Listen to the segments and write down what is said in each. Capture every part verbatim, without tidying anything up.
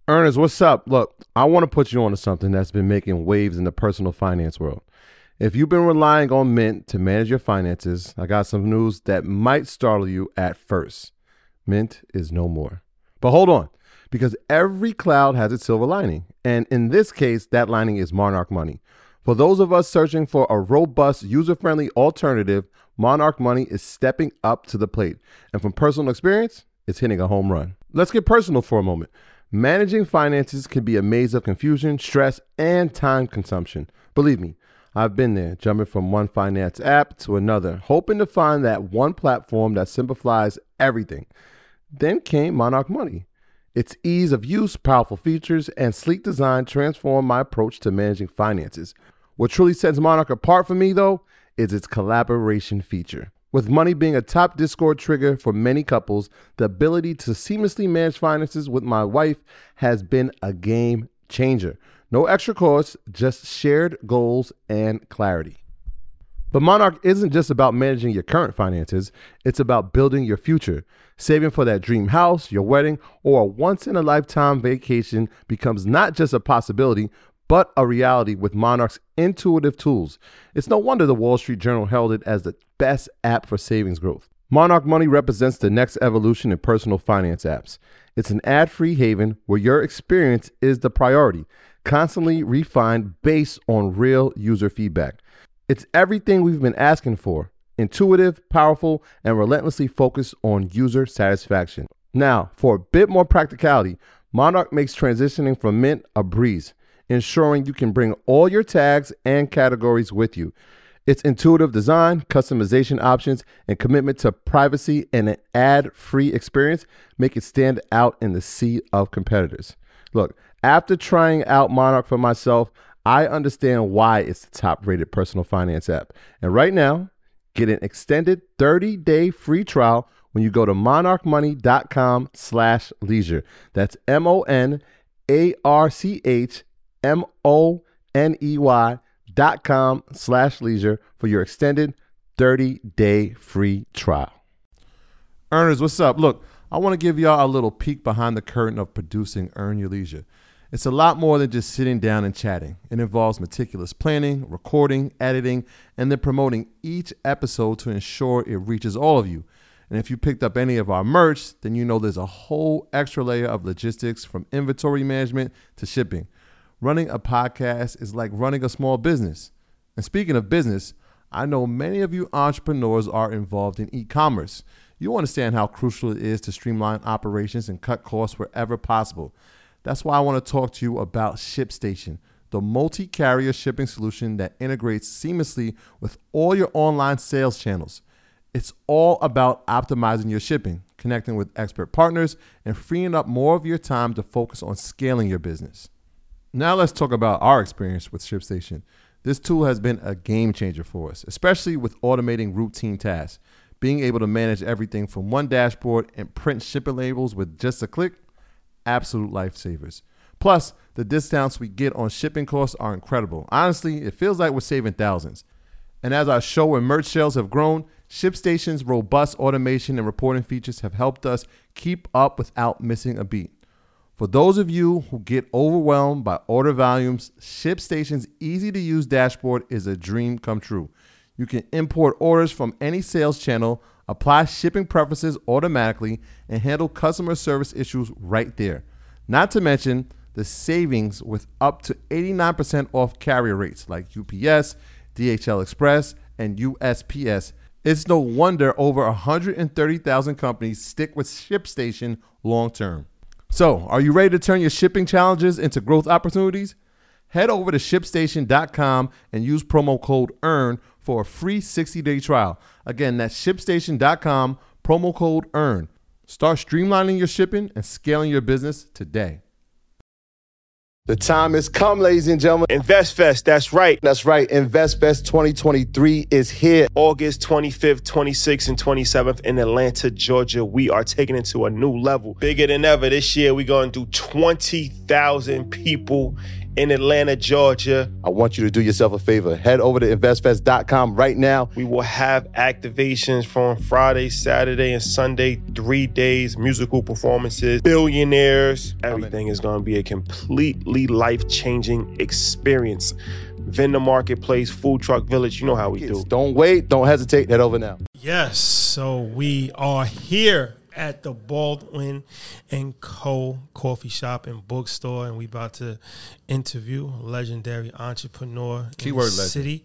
Ernest, what's up? Look, I want to put you on to something that's been making waves in the personal finance world. If you've been relying on Mint to manage your finances, I got some news that might startle you at first. Mint is no more. But hold on, because every cloud has its silver lining. And in this case, that lining is Monarch Money. For those of us searching for a robust, user-friendly alternative, Monarch Money is stepping up to the plate. And from personal experience, it's hitting a home run. Let's get personal for a moment. Managing finances can be a maze of confusion, stress, and time consumption. Believe me, I've been there, jumping from one finance app to another, hoping to find that one platform that simplifies everything. Then came Monarch Money. Its ease of use, powerful features, and sleek design transformed my approach to managing finances. What truly sets Monarch apart for me, though, is its collaboration feature. With Money being a top Discord trigger for many couples, the ability to seamlessly manage finances with my wife has been a game changer. No extra costs, just shared goals and clarity. But Monarch isn't just about managing your current finances, it's about building your future. Saving for that dream house, your wedding, or a once-in-a-lifetime vacation becomes not just a possibility, but a reality with Monarch's intuitive tools. It's no wonder the Wall Street Journal held it as the best app for savings growth. Monarch Money represents the next evolution in personal finance apps. It's an ad-free haven where your experience is the priority, constantly refined based on real user feedback. It's everything we've been asking for: intuitive, powerful, and relentlessly focused on user satisfaction. Now, for a bit more practicality, Monarch makes transitioning from Mint a breeze, ensuring you can bring all your tags and categories with you. Its intuitive design, customization options, and commitment to privacy and an ad-free experience make it stand out in the sea of competitors. Look, after trying out Monarch for myself, I understand why it's the top-rated personal finance app. And right now, get an extended thirty-day free trial when you go to monarchmoney.com slash leisure. That's M-O-N-A-R-C-H M-O-N-E-Y dot com slash leisure for your extended thirty-day free trial. Earners, what's up? Look, I want to give y'all a little peek behind the curtain of producing Earn Your Leisure. It's a lot more than just sitting down and chatting. It involves meticulous planning, recording, editing, and then promoting each episode to ensure it reaches all of you. And if you picked up any of our merch, then you know there's a whole extra layer of logistics, from inventory management to shipping. Running a podcast is like running a small business. And speaking of business, I know many of you entrepreneurs are involved in e-commerce. You understand how crucial it is to streamline operations and cut costs wherever possible. That's why I want to talk to you about ShipStation, the multi-carrier shipping solution that integrates seamlessly with all your online sales channels. It's all about optimizing your shipping, connecting with expert partners, and freeing up more of your time to focus on scaling your business. Now let's talk about our experience with ShipStation. This tool has been a game changer for us, especially with automating routine tasks. Being able to manage everything from one dashboard and print shipping labels with just a click, absolute lifesavers. Plus, the discounts we get on shipping costs are incredible. Honestly, it feels like we're saving thousands. And as our show and merch sales have grown, ShipStation's robust automation and reporting features have helped us keep up without missing a beat. For those of you who get overwhelmed by order volumes, ShipStation's easy-to-use dashboard is a dream come true. You can import orders from any sales channel, apply shipping preferences automatically, and handle customer service issues right there. Not to mention the savings with up to eighty-nine percent off carrier rates like U P S, D H L Express, and U S P S. It's no wonder over one hundred thirty thousand companies stick with ShipStation long term. So, are you ready to turn your shipping challenges into growth opportunities? Head over to ship station dot com and use promo code EARN for a free sixty-day trial. Again, that's ship station dot com, promo code EARN. Start streamlining your shipping and scaling your business today. The time has come, ladies and gentlemen. InvestFest, that's right. That's right. InvestFest twenty twenty-three is here. August twenty-fifth, twenty-sixth, and twenty-seventh in Atlanta, Georgia. We are taking it to a new level. Bigger than ever this year. We're going to do twenty thousand people in Atlanta, Georgia. I want you to do yourself a favor. Head over to invest fest dot com right now. We will have activations from Friday, Saturday, and Sunday, three days, musical performances, billionaires. Everything is going to be a completely life-changing experience. Vendor Marketplace, Food Truck Village, you know how we do. Don't wait. Don't hesitate. Head over now. Yes, so we are here at the Baldwin and Co. Coffee Shop and Bookstore, and we about to interview a legendary entrepreneur Keyword in the legend. city.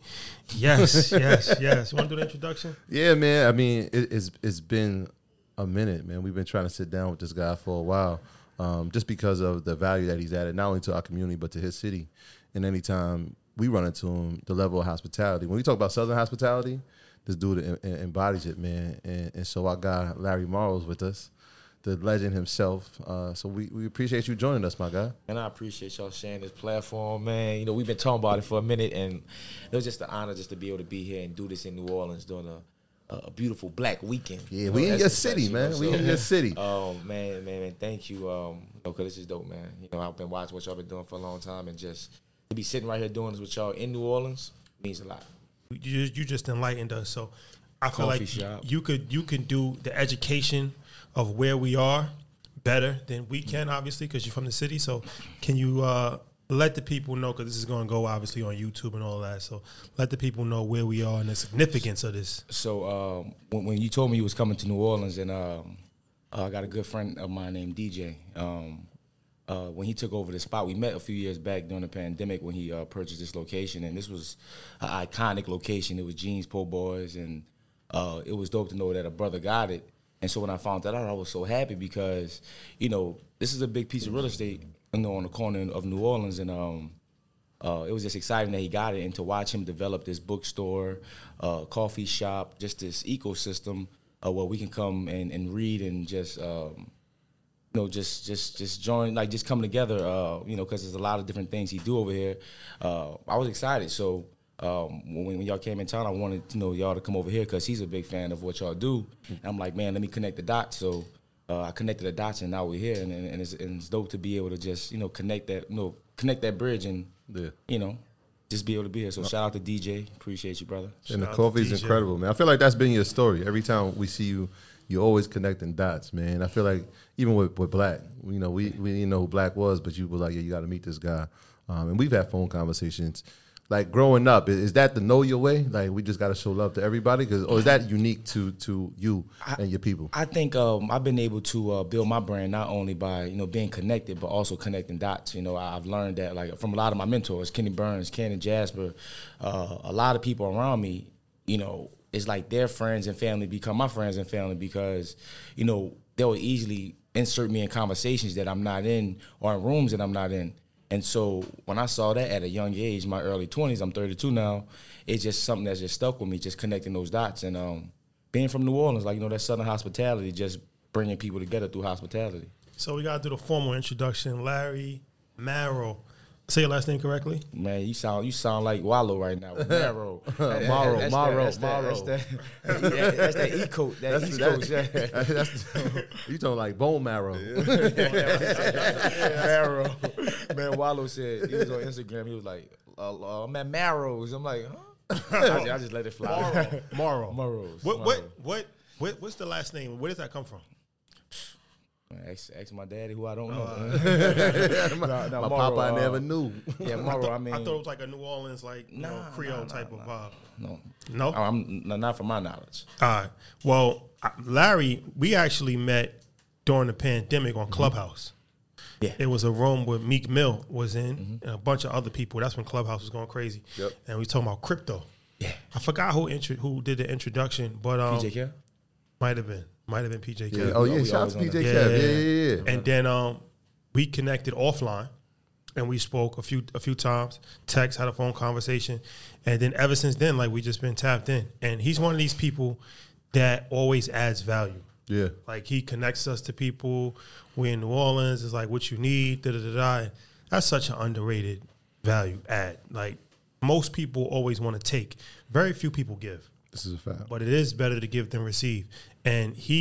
Yes, yes, yes. You want to do the introduction? Yeah, man. I mean, it, it's it's been a minute, man. We've been trying to sit down with this guy for a while, um, just because of the value that he's added, not only to our community but to his city. And anytime we run into him, the level of hospitality. When we talk about Southern hospitality, this dude em- em- embodies it, man. And, and so our guy, Larry Morrow's with us, the legend himself. Uh, so we, we appreciate you joining us, my guy. And I appreciate y'all sharing this platform, man. You know, we've been talking about it for a minute, and it was just an honor just to be able to be here and do this in New Orleans during a, a beautiful Black weekend. Yeah, You we know, in that's your the city, best, you man. know, We so- in your city. Oh, man, man, man, thank you. Um, you know, because this is dope, man. You know, I've been watching what y'all been doing for a long time, and just to be sitting right here doing this with y'all in New Orleans means a lot. You, you just enlightened us, so I feel Coffee like shop. you could you can do the education of where we are better than we can, obviously, because you're from the city. So can you uh, let the people know, because this is going to go obviously on YouTube and all that, so let the people know where we are and the significance of this. So um, when, when you told me you was coming to New Orleans, and um, uh, I got a good friend of mine named D J. Um, uh, when he took over the spot, we met a few years back during the pandemic when he uh, purchased this location, and this was an iconic location. It was Jeans Po' Boys, and uh, it was dope to know that a brother got it. And so when I found that out, I was so happy because, you know, this is a big piece of real estate, you know, on the corner of New Orleans, and um, uh, it was just exciting that he got it, and to watch him develop this bookstore, uh, coffee shop, just this ecosystem uh, where we can come and, and read and just, um, you know, just just just join, like just come together, uh, you know, because there's a lot of different things he do over here. Uh, I was excited, so. Um, when, when y'all came in town, I wanted to know y'all to come over here because he's a big fan of what y'all do. And I'm like, man, let me connect the dots. So uh, I connected the dots, and now we're here, and, and, and, it's, and it's dope to be able to just, you know, connect that, you know, connect that bridge, and Yeah. you know, just be able to be here. So shout out to D J, appreciate you, brother. And the Shout out to coffee is D J. incredible, man. I feel like that's been your story. Every time we see you, you're always connecting dots, man. I feel like even with, with Black, you know, we, we didn't know who Black was, but you were like, yeah, you got to meet this guy. Um, and we've had phone conversations. Like growing up, is is that the know your way? Like we just got to show love to everybody, cause or is that unique to to you and your people? I think um, I've been able to uh, build my brand not only by, you know, being connected, but also connecting dots. You know, I've learned that, like, from a lot of my mentors, Kenny Burns, Ken and Jasper, uh, a lot of people around me, you know, it's like their friends and family become my friends and family because, you know, they'll easily insert me in conversations that I'm not in or in rooms that I'm not in. And so when I saw that at a young age, my early twenties, I'm thirty-two now, it's just something that's just stuck with me, just connecting those dots. And um, being from New Orleans, like, you know, that Southern hospitality, just bringing people together through hospitality. So we got to do the formal introduction. Larry Marrow. Say your last name correctly? Man, you sound you sound like Wallow right now. Marrow. Morrow, That's Morrow, that, that's Morrow. That, that's that, that, that's that E coat. That East Coast. Yeah. That's, you talking like bone marrow? Marrow. Man, Wallow said, he was on Instagram, he was like, uh, uh, I'm at Marrow's. I'm like, huh? I, I just let it fly. Morrow. Morrow's. What, Morrow. what, what, what, what's the last name? Where does that come from? Man, Ask, ask my daddy who I don't know. my Nah, nah, my Morrow, papa uh, never knew. Yeah, Morrow, I mean. I thought it was like a New Orleans, like, you know, Nah, Creole nah, type nah, of nah. vibe. No. No? I'm, no, not from my knowledge. All right. Well, I- Larry, we actually met during the pandemic on Clubhouse. Yeah. It was a room where Meek Mill was in and a bunch of other people. That's when Clubhouse was going crazy. Yep. And we talking about crypto. Yeah. I forgot who intro- who did the introduction, but um, P J K? might have been. Might have been P J K. Yeah. Oh yeah, we shout out always to on P J that. Kev. Yeah. Yeah, yeah, yeah. And then um, we connected offline, and we spoke a few a few times. Text, had a phone conversation, and then ever since then, like we just been tapped in. And he's one of these people that always adds value. Yeah. Like he connects us to people. We're in New Orleans. It's like what you need. Da da da da. That's such an underrated value add. Like most people always want to take. Very few people give. This is a fact. But it is better to give than receive. And he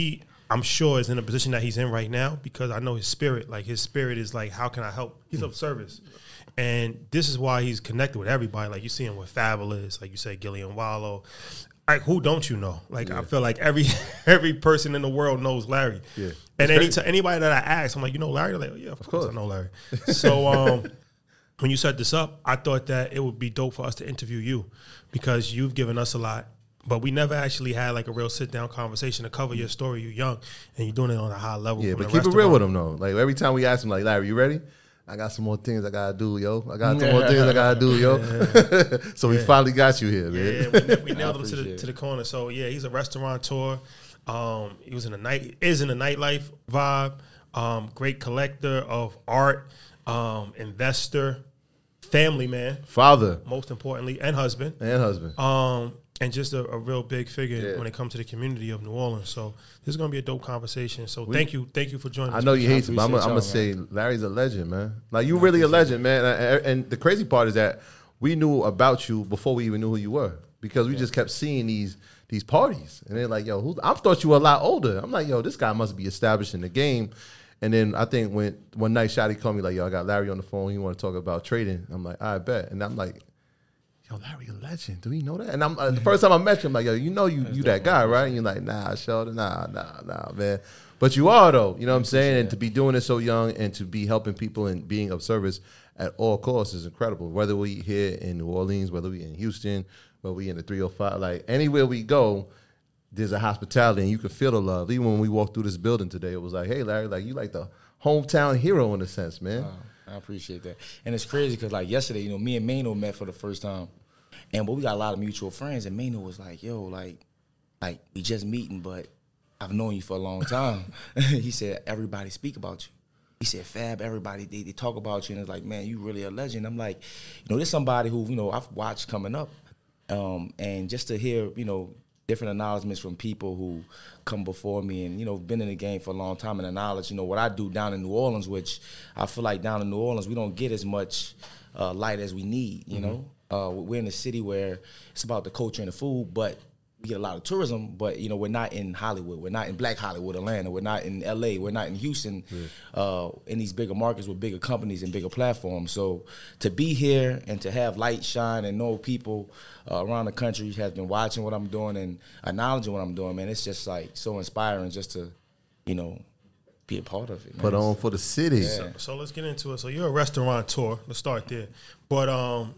I'm sure is in a position that he's in right now because I know his spirit. Like his spirit is like, how can I help? He's of service. And this is why he's connected with everybody. Like you see him with Fabulous, like you say, Gillian Wallow. Like who don't you know? Like yeah. I feel like every every person in the world knows Larry. Yeah. And any t- anybody that I ask, I'm like, you know Larry? They're like, oh, yeah, of, of course. course I know Larry. So um, when you set this up, I thought that it would be dope for us to interview you because you've given us a lot. But we never actually had like a real sit down conversation to cover your story. You're young and you're doing it on a high level. Yeah, but keep restaurant. it real with him though. Like every time we ask him, like Larry, you ready? I got some more things I gotta do, yo. I got some more things I gotta do, yo. Yeah. so yeah. we finally got you here, man. Yeah, we, we nailed him to the to the corner. So yeah, he's a restaurateur. Um, he was in a night is in a nightlife vibe. Um, great collector of art, um, investor, family man, father, most importantly, and husband, and husband. Um. And just a, a real big figure yeah. when it comes to the community of New Orleans. So this is going to be a dope conversation. So we, thank you. Thank you for joining us. I know you hate it, but I'm going to say Larry's a legend, man. Like, you really a legend, man. And, and the crazy part is that we knew about you before we even knew who you were because we yeah. just kept seeing these these parties. And they're like, yo, who's, I thought you were a lot older. I'm like, yo, this guy must be established in the game. And then I think when one night Shotty called me like, yo, I got Larry on the phone. You want to talk about trading? I'm like, I bet. And I'm like, yo, Larry a legend. Do we know that? And I'm uh, the first time I met you, I'm like, yo, you know you you that guy, right? And you're like, nah, Sheldon, nah, nah, nah, man. But you are though, you know what I'm saying? And to be doing it so young and to be helping people and being of service at all costs is incredible. Whether we here in New Orleans, whether we in Houston, whether we in the three oh five, like anywhere we go, there's a hospitality and you can feel the love. Even when we walked through this building today, it was like, hey, Larry, like you like the hometown hero in a sense, man. Wow. I appreciate that. And it's crazy because like yesterday, you know, me and Mano met for the first time. And but we got a lot of mutual friends, and Mano was like, yo, like, like we just meeting, but I've known you for a long time. He said, everybody speak about you. He said, Fab, everybody, they, they talk about you, and it's like, man, you really a legend. I'm like, you know, there's somebody who, you know, I've watched coming up. Um, and just to hear, you know, different acknowledgments from people who come before me and, you know, been in the game for a long time and acknowledge, you know, what I do down in New Orleans, which I feel like down in New Orleans, we don't get as much uh, light as we need, you mm-hmm. know. Uh, we're in a city where it's about the culture and the food, but we get a lot of tourism, but, you know, we're not in Hollywood. We're not in Black Hollywood, Atlanta. We're not in L A. We're not in Houston, yeah. uh, in these bigger markets with bigger companies and bigger platforms. So to be here and to have light shine and know people uh, around the country has been watching what I'm doing and acknowledging what I'm doing, man, it's just, like, so inspiring just to, you know, be a part of it. Man. Put on for the city. Yeah. So, so let's get into it. So you're a restaurateur. Let's start there. But um.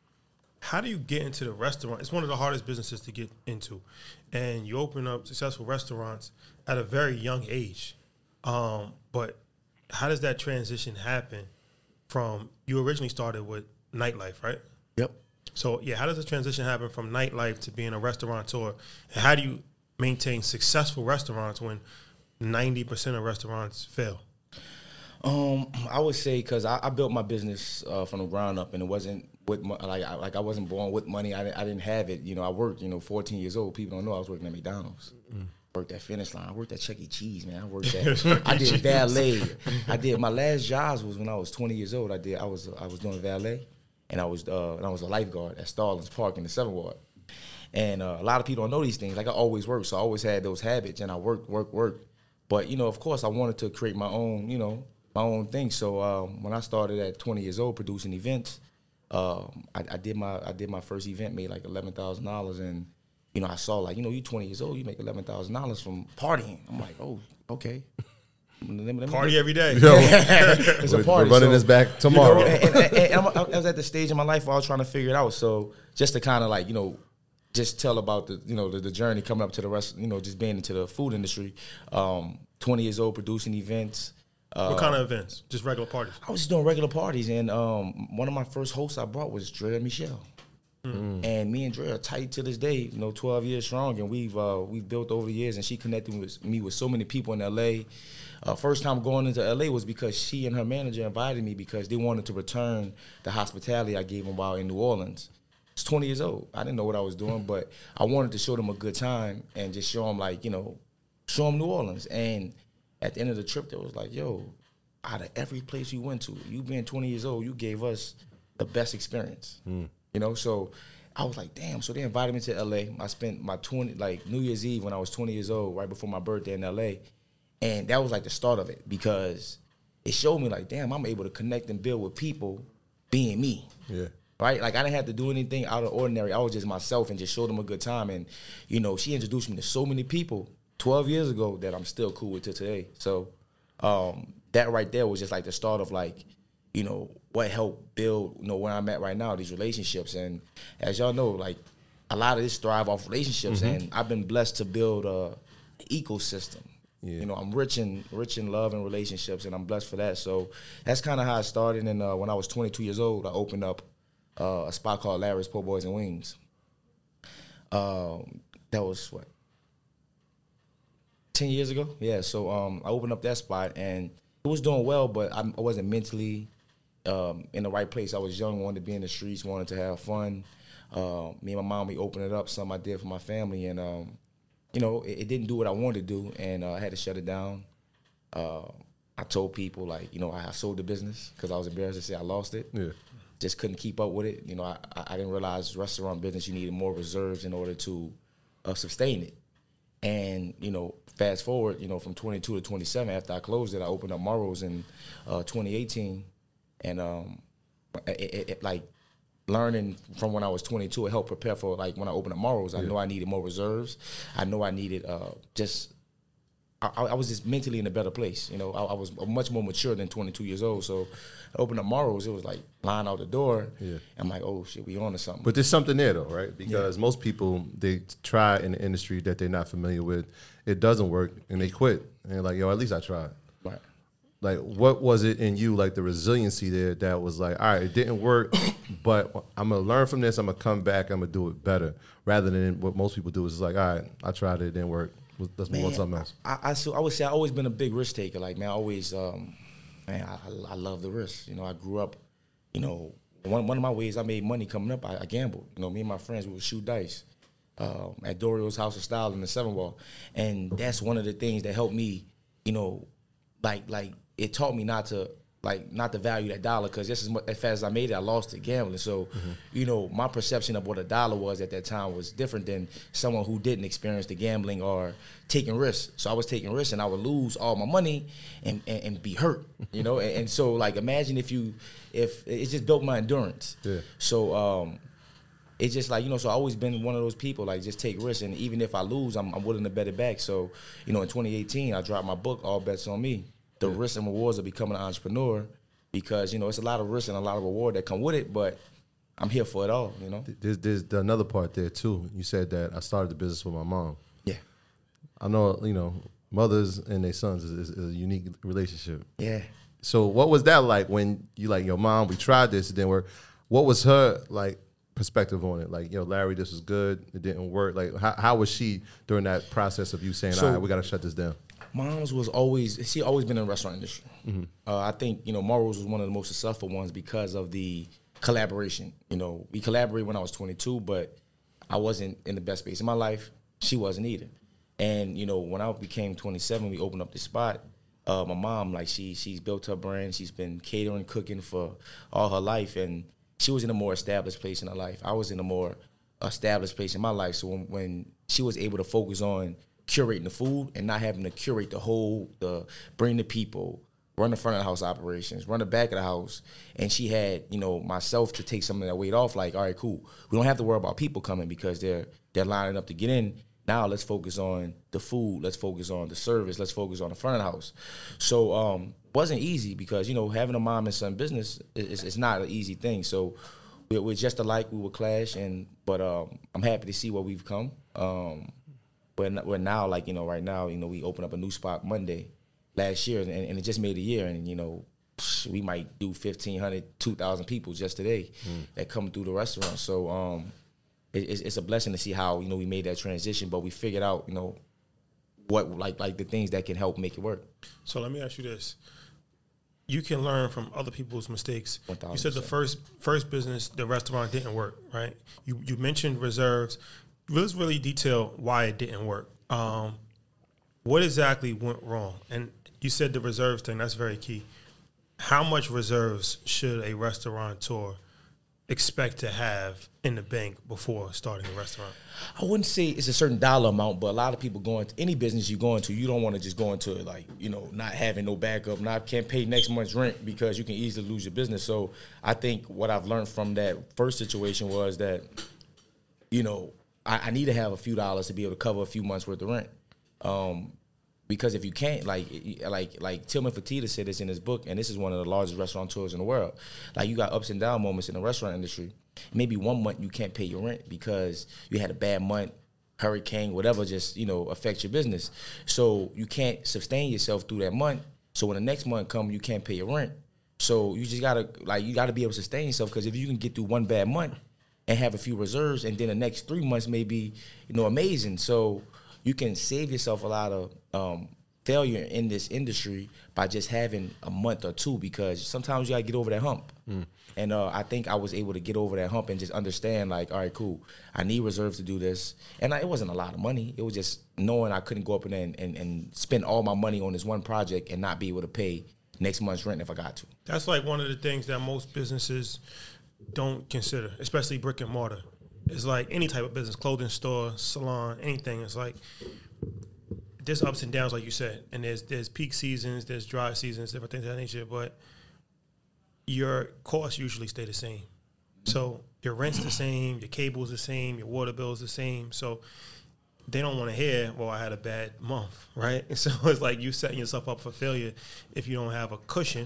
How do you get into the restaurant? It's one of the hardest businesses to get into. And you open up successful restaurants at a very young age. Um, but how does that transition happen from, you originally started with nightlife, right? Yep. So, yeah, how does the transition happen from nightlife to being a restaurateur? And how do you maintain successful restaurants when ninety percent of restaurants fail? Um, I would say because I, I built my business uh, from the ground up, and it wasn't with mo- like I, like I wasn't born with money. I, I didn't have it. You know, I worked. You know, fourteen years old. People don't know I was working at McDonald's. Mm-hmm. Worked at Finish Line. I worked at Chuck E. Cheese, man. I worked at. I did valet. I did my last jobs was when I was twenty years old. I did. I was I was doing valet, and I was uh, and I was a lifeguard at Starlings Park in the Seventh Ward. And uh, a lot of people don't know these things. Like I always worked, so I always had those habits, and I worked, worked, worked. But you know, of course, I wanted to create my own. You know. my own thing. So um, when I started at twenty years old producing events, um, I, I did my I did my first event, made like eleven thousand dollars, and you know I saw like you know you twenty years old, you make eleven thousand dollars from partying. I'm like, oh, okay. Let me, let me party every day. Yo, it's a party. We're running so, this back tomorrow. You know, and, and, and, and I was at the stage in my life where I was trying to figure it out. So just to kind of like you know. just tell about the you know the, the journey coming up to the rest, you know, just being into the food industry. Um, twenty years old, producing events. Uh, what kind of events? Just regular parties? I was just doing regular parties, and um, one of my first hosts I brought was Dre and Michelle. Mm. And me and Dre are tight to this day, you know, twelve years strong, and we've uh, we've built over the years, and she connected with me with so many people in L A. Uh, first time going into L A was because she and her manager invited me because they wanted to return the hospitality I gave them while in New Orleans. I was twenty years old. I didn't know what I was doing, but I wanted to show them a good time and just show them, like, you know, show them New Orleans. And at the end of the trip, they was like, yo, out of every place you went to, you being twenty years old, you gave us the best experience. Mm. You know, so I was like, damn. So they invited me to L A. I spent my twenty, like New Year's Eve when I was twenty years old, right before my birthday in L A. And that was like the start of it because it showed me like, damn, I'm able to connect and build with people being me. Yeah. Right? Like, I didn't have to do anything out of the ordinary. I was just myself and just showed them a good time. And, you know, she introduced me to so many people twelve years ago that I'm still cool with to today. So um, that right there was just like the start of, like, you know, what helped build, you know, where I'm at right now, these relationships. And as y'all know, like, a lot of this thrive off relationships. Mm-hmm. And I've been blessed to build a ecosystem. Yeah. You know, I'm rich in rich in love and relationships, and I'm blessed for that. So that's kind of how I started. And uh, when I was twenty-two years old, I opened up uh, a spot called Larry's Po' Boys and Wings. Um, that was, what, ten years ago? Yeah, so um, I opened up that spot, and it was doing well, but I, I wasn't mentally um, in the right place. I was young, wanted to be in the streets, wanted to have fun. Uh, me and my mom, we opened it up, something I did for my family, and um, you know, it, it didn't do what I wanted to do, and uh, I had to shut it down. Uh, I told people, like, you know, I, I sold the business because I was embarrassed to say I lost it. Yeah. Just couldn't keep up with it. You know, I, I didn't realize restaurant business, you needed more reserves in order to uh, sustain it. And, you know, fast forward, you know, from twenty-two to twenty-seven, after I closed it, I opened up Morrow's in uh, twenty eighteen. And, um, it, it, it, like, learning from when I was twenty-two, it helped prepare for, like, when I opened up Morrow's. I yeah. know I needed more reserves. I know I needed uh, just, I, I was just mentally in a better place. You know, I, I was much more mature than twenty-two years old. So I opened up Morrow's, it was like line out the door. Yeah. I'm like, oh, shit, we on to something. But there's something there, though, right? Because yeah. most people, they try in the industry that they're not familiar with. It doesn't work, and they quit. And they're like, yo, at least I tried. Right. Like, what was it in you, like the resiliency there that was like, all right, it didn't work, but I'm going to learn from this. I'm going to come back. I'm going to do it better. Rather than what most people do is like, all right, I tried it. It didn't work. Let's move on to something else. I, I, so I would say I've always been a big risk taker. Like, man, I always, um, man, I, I love the risk. You know, I grew up, you know, one, one of my ways I made money coming up, I, I gambled. You know, me and my friends, we would shoot dice um, at Dorio's House of Style in the Seven Wall. And that's one of the things that helped me, you know, like, like, it taught me not to, like, not to value that dollar, because just as, much, as fast as I made it, I lost it gambling. So, mm-hmm. you know, my perception of what a dollar was at that time was different than someone who didn't experience the gambling or taking risks. So I was taking risks, and I would lose all my money and, and, and be hurt, you know? and, and so, like, imagine if you, if, it just built my endurance. Yeah. So, um, it's just like, you know, so I've always been one of those people, like, just take risks, and even if I lose, I'm, I'm willing to bet it back. So, you know, in twenty eighteen, I dropped my book, All Bets on Me. The yeah. risks and rewards of becoming an entrepreneur, because, you know, it's a lot of risk and a lot of reward that come with it, but I'm here for it all, you know? There's, there's another part there, too. You said that I started the business with my mom. Yeah. I know, you know, mothers and their sons is, is a unique relationship. Yeah. So what was that like when you, like, your mom, we tried this, it didn't work. What was her, like, perspective on it? Like, yo, Larry, this was good, it didn't work. Like, how, how was she during that process of you saying, so, all right, we got to shut this down? Mom's was always, she always been in the restaurant industry. Mm-hmm. uh, I think, you know, Morrow's was one of the most successful ones because of the collaboration. You know, we collaborated when I was twenty-two, but I wasn't in the best space in my life. She wasn't either. And, you know, when I became twenty-seven, we opened up the spot. Uh, my mom, like, she she's built her brand. She's been catering, cooking for all her life. And she was in a more established place in her life. I was in a more established place in my life. So when, when she was able to focus on curating the food and not having to curate the whole, the bring the people, run the front of the house operations, run the back of the house, and she had, you know, myself to take some of that weight off. Like, all right, cool. We don't have to worry about people coming because they're they're lining up to get in. Now let's focus on the food. Let's focus on the service. Let's focus on the front of the house. So um, it wasn't easy because, you know, having a mom and son business is, is not an easy thing. So we're, we're just alike. We would clash, and but um, I'm happy to see where we've come. Um, We're, we're now, like, you know, right now, you know, we opened up a new spot Monday last year, and, and it just made a year. And, you know, we might do fifteen hundred, two thousand people just today mm. that come through the restaurant. So um, it, it's, it's a blessing to see how, you know, we made that transition, but we figured out, you know, what, like, like the things that can help make it work. So let me ask you this. You can learn from other people's mistakes. one thousand percent. You said the first first business, the restaurant, didn't work, right? You you mentioned reserves. Let's really detail why it didn't work. Um, what exactly went wrong? And you said the reserves thing, that's very key. How much reserves should a restaurateur expect to have in the bank before starting a restaurant? I wouldn't say it's a certain dollar amount, but a lot of people go into any business you go into, you don't want to just go into it like, you know, not having no backup, not can't pay next month's rent because you can easily lose your business. So I think what I've learned from that first situation was that, you know, I, I need to have a few dollars to be able to cover a few months worth of rent. Um, because if you can't, like, like, like Tillman Fertitta said this in his book, and this is one of the largest restaurateurs in the world. Like, you got ups and down moments in the restaurant industry. Maybe one month you can't pay your rent because you had a bad month, hurricane, whatever, just, you know, affects your business. So you can't sustain yourself through that month. So when the next month comes, you can't pay your rent. So you just gotta, like, you gotta be able to sustain yourself, because if you can get through one bad month and have a few reserves, and then the next three months may be, you know, amazing. So you can save yourself a lot of um, failure in this industry by just having a month or two, because sometimes you gotta get over that hump. Mm. And uh, I think I was able to get over that hump and just understand, like, all right, cool, I need reserves to do this. And I, it wasn't a lot of money. It was just knowing I couldn't go up in there and, and, and spend all my money on this one project and not be able to pay next month's rent if I got to. That's like one of the things that most businesses don't consider, especially brick and mortar. It's like any type of business, clothing store, salon, anything. It's like there's ups and downs, like you said, and there's there's peak seasons, there's dry seasons, different things of that nature, but your costs usually stay the same. So your rent's the same, your cable's the same, your water bill's the same. So they don't want to hear, well, I had a bad month, right? And so it's like you setting yourself up for failure if you don't have a cushion.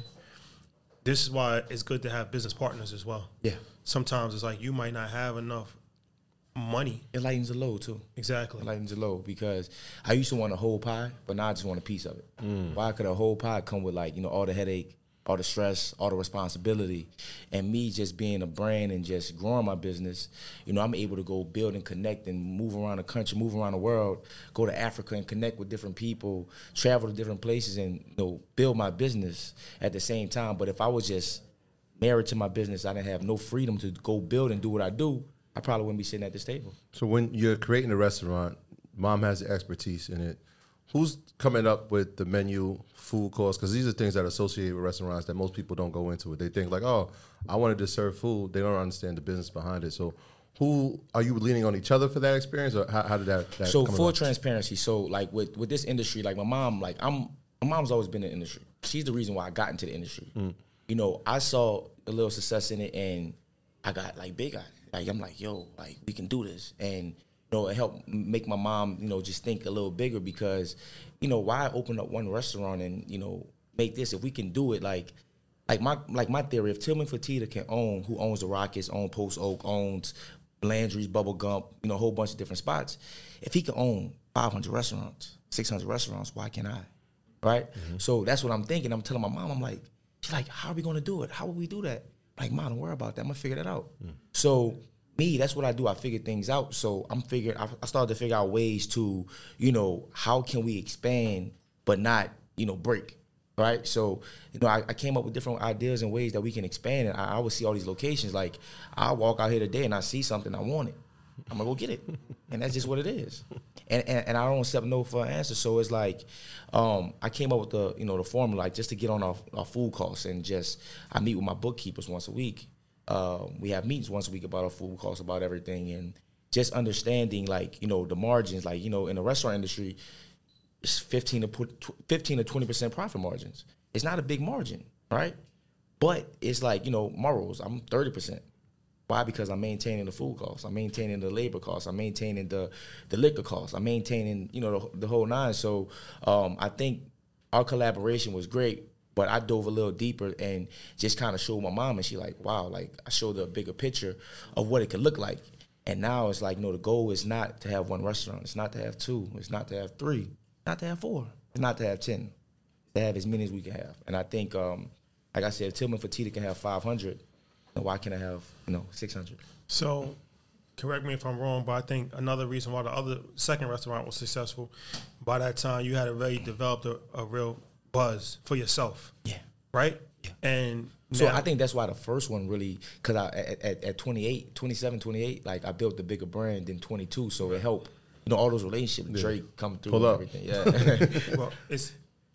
This is why it's good to have business partners as well. Yeah. Sometimes it's like you might not have enough money. It lightens the load, too. Exactly. It lightens the load, because I used to want a whole pie, but now I just want a piece of it. Mm. Why could a whole pie come with, like, you know, all the headache, all the stress, all the responsibility, and me just being a brand and just growing my business? You know, I'm able to go build and connect and move around the country, move around the world, go to Africa and connect with different people, travel to different places, and, you know, build my business at the same time. But if I was just married to my business, I didn't have no freedom to go build and do what I do, I probably wouldn't be sitting at this table. So when you're creating a restaurant, mom has the expertise in it. Who's coming up with the menu, food costs? Because these are things that are associated with restaurants that most people don't go into it. They think like, oh, I wanted to serve food. They don't understand the business behind it. So who are you leaning on each other for that experience, or how, how did that, that so come full about? Transparency. So like with, with this industry, like my mom, like I'm, my mom's always been in the industry. She's the reason why I got into the industry. Mm. You know, I saw a little success in it, and I got like big on it. Like I'm like, yo, like we can do this. And you know, it helped make my mom, you know, just think a little bigger, because, you know, why open up one restaurant and, you know, make this if we can do it? Like, like my like my theory, if Tillman Fertitta can own, who owns the Rockets, owns Post Oak, owns Landry's, Bubble Gump, you know, a whole bunch of different spots, if he can own five hundred restaurants, six hundred restaurants, why can't I? Right? Mm-hmm. So that's what I'm thinking. I'm telling my mom, I'm like, she's like, how are we going to do it? How will we do that? I'm like, Mom, don't worry about that. I'm going to figure that out. Mm. So me, that's what I do. I figure things out. So I'm figuring, I started to figure out ways to, you know, how can we expand but not, you know, break, right? So, you know, I, I came up with different ideas and ways that we can expand. And I, I would see all these locations. Like, I walk out here today and I see something, I want it. I'm going to go get it. And that's just what it is. And, and and I don't accept no for an answer. So it's like, um, I came up with the, you know, the formula, like just to get on our, our food costs, and just, I meet with my bookkeepers once a week. Uh, we have meetings once a week about our food costs, about everything, and just understanding, like, you know, the margins. Like, you know, in the restaurant industry, it's fifteen to put fifteen to twenty percent profit margins. It's not a big margin, right? But it's like, you know, morals, I'm thirty percent. Why? Because I'm maintaining the food costs. I'm maintaining the labor costs. I'm maintaining the, the liquor costs. I'm maintaining, you know, the, the whole nine. So um, I think our collaboration was great, but I dove a little deeper and just kind of showed my mom, and she like, wow, like I showed her a bigger picture of what it could look like. And now it's like, no, the goal is not to have one restaurant. It's not to have two. It's not to have three. Not to have four. It's not to have ten. To have as many as we can have. And I think, um, like I said, if Tillman Fertitta can have five hundred, then why can't I have, you know, six hundred? So, correct me if I'm wrong, but I think another reason why the other second restaurant was successful, by that time you had already developed a, a real buzz for yourself. Yeah. Right? Yeah. And so now, I think that's why the first one really, because I at, at, at twenty-eight, twenty-seven, twenty-eight, like I built the bigger brand than twenty-two, so it helped, you know, all those relationships, yeah. Drake come through Pull and up. everything. Yeah. Well, it's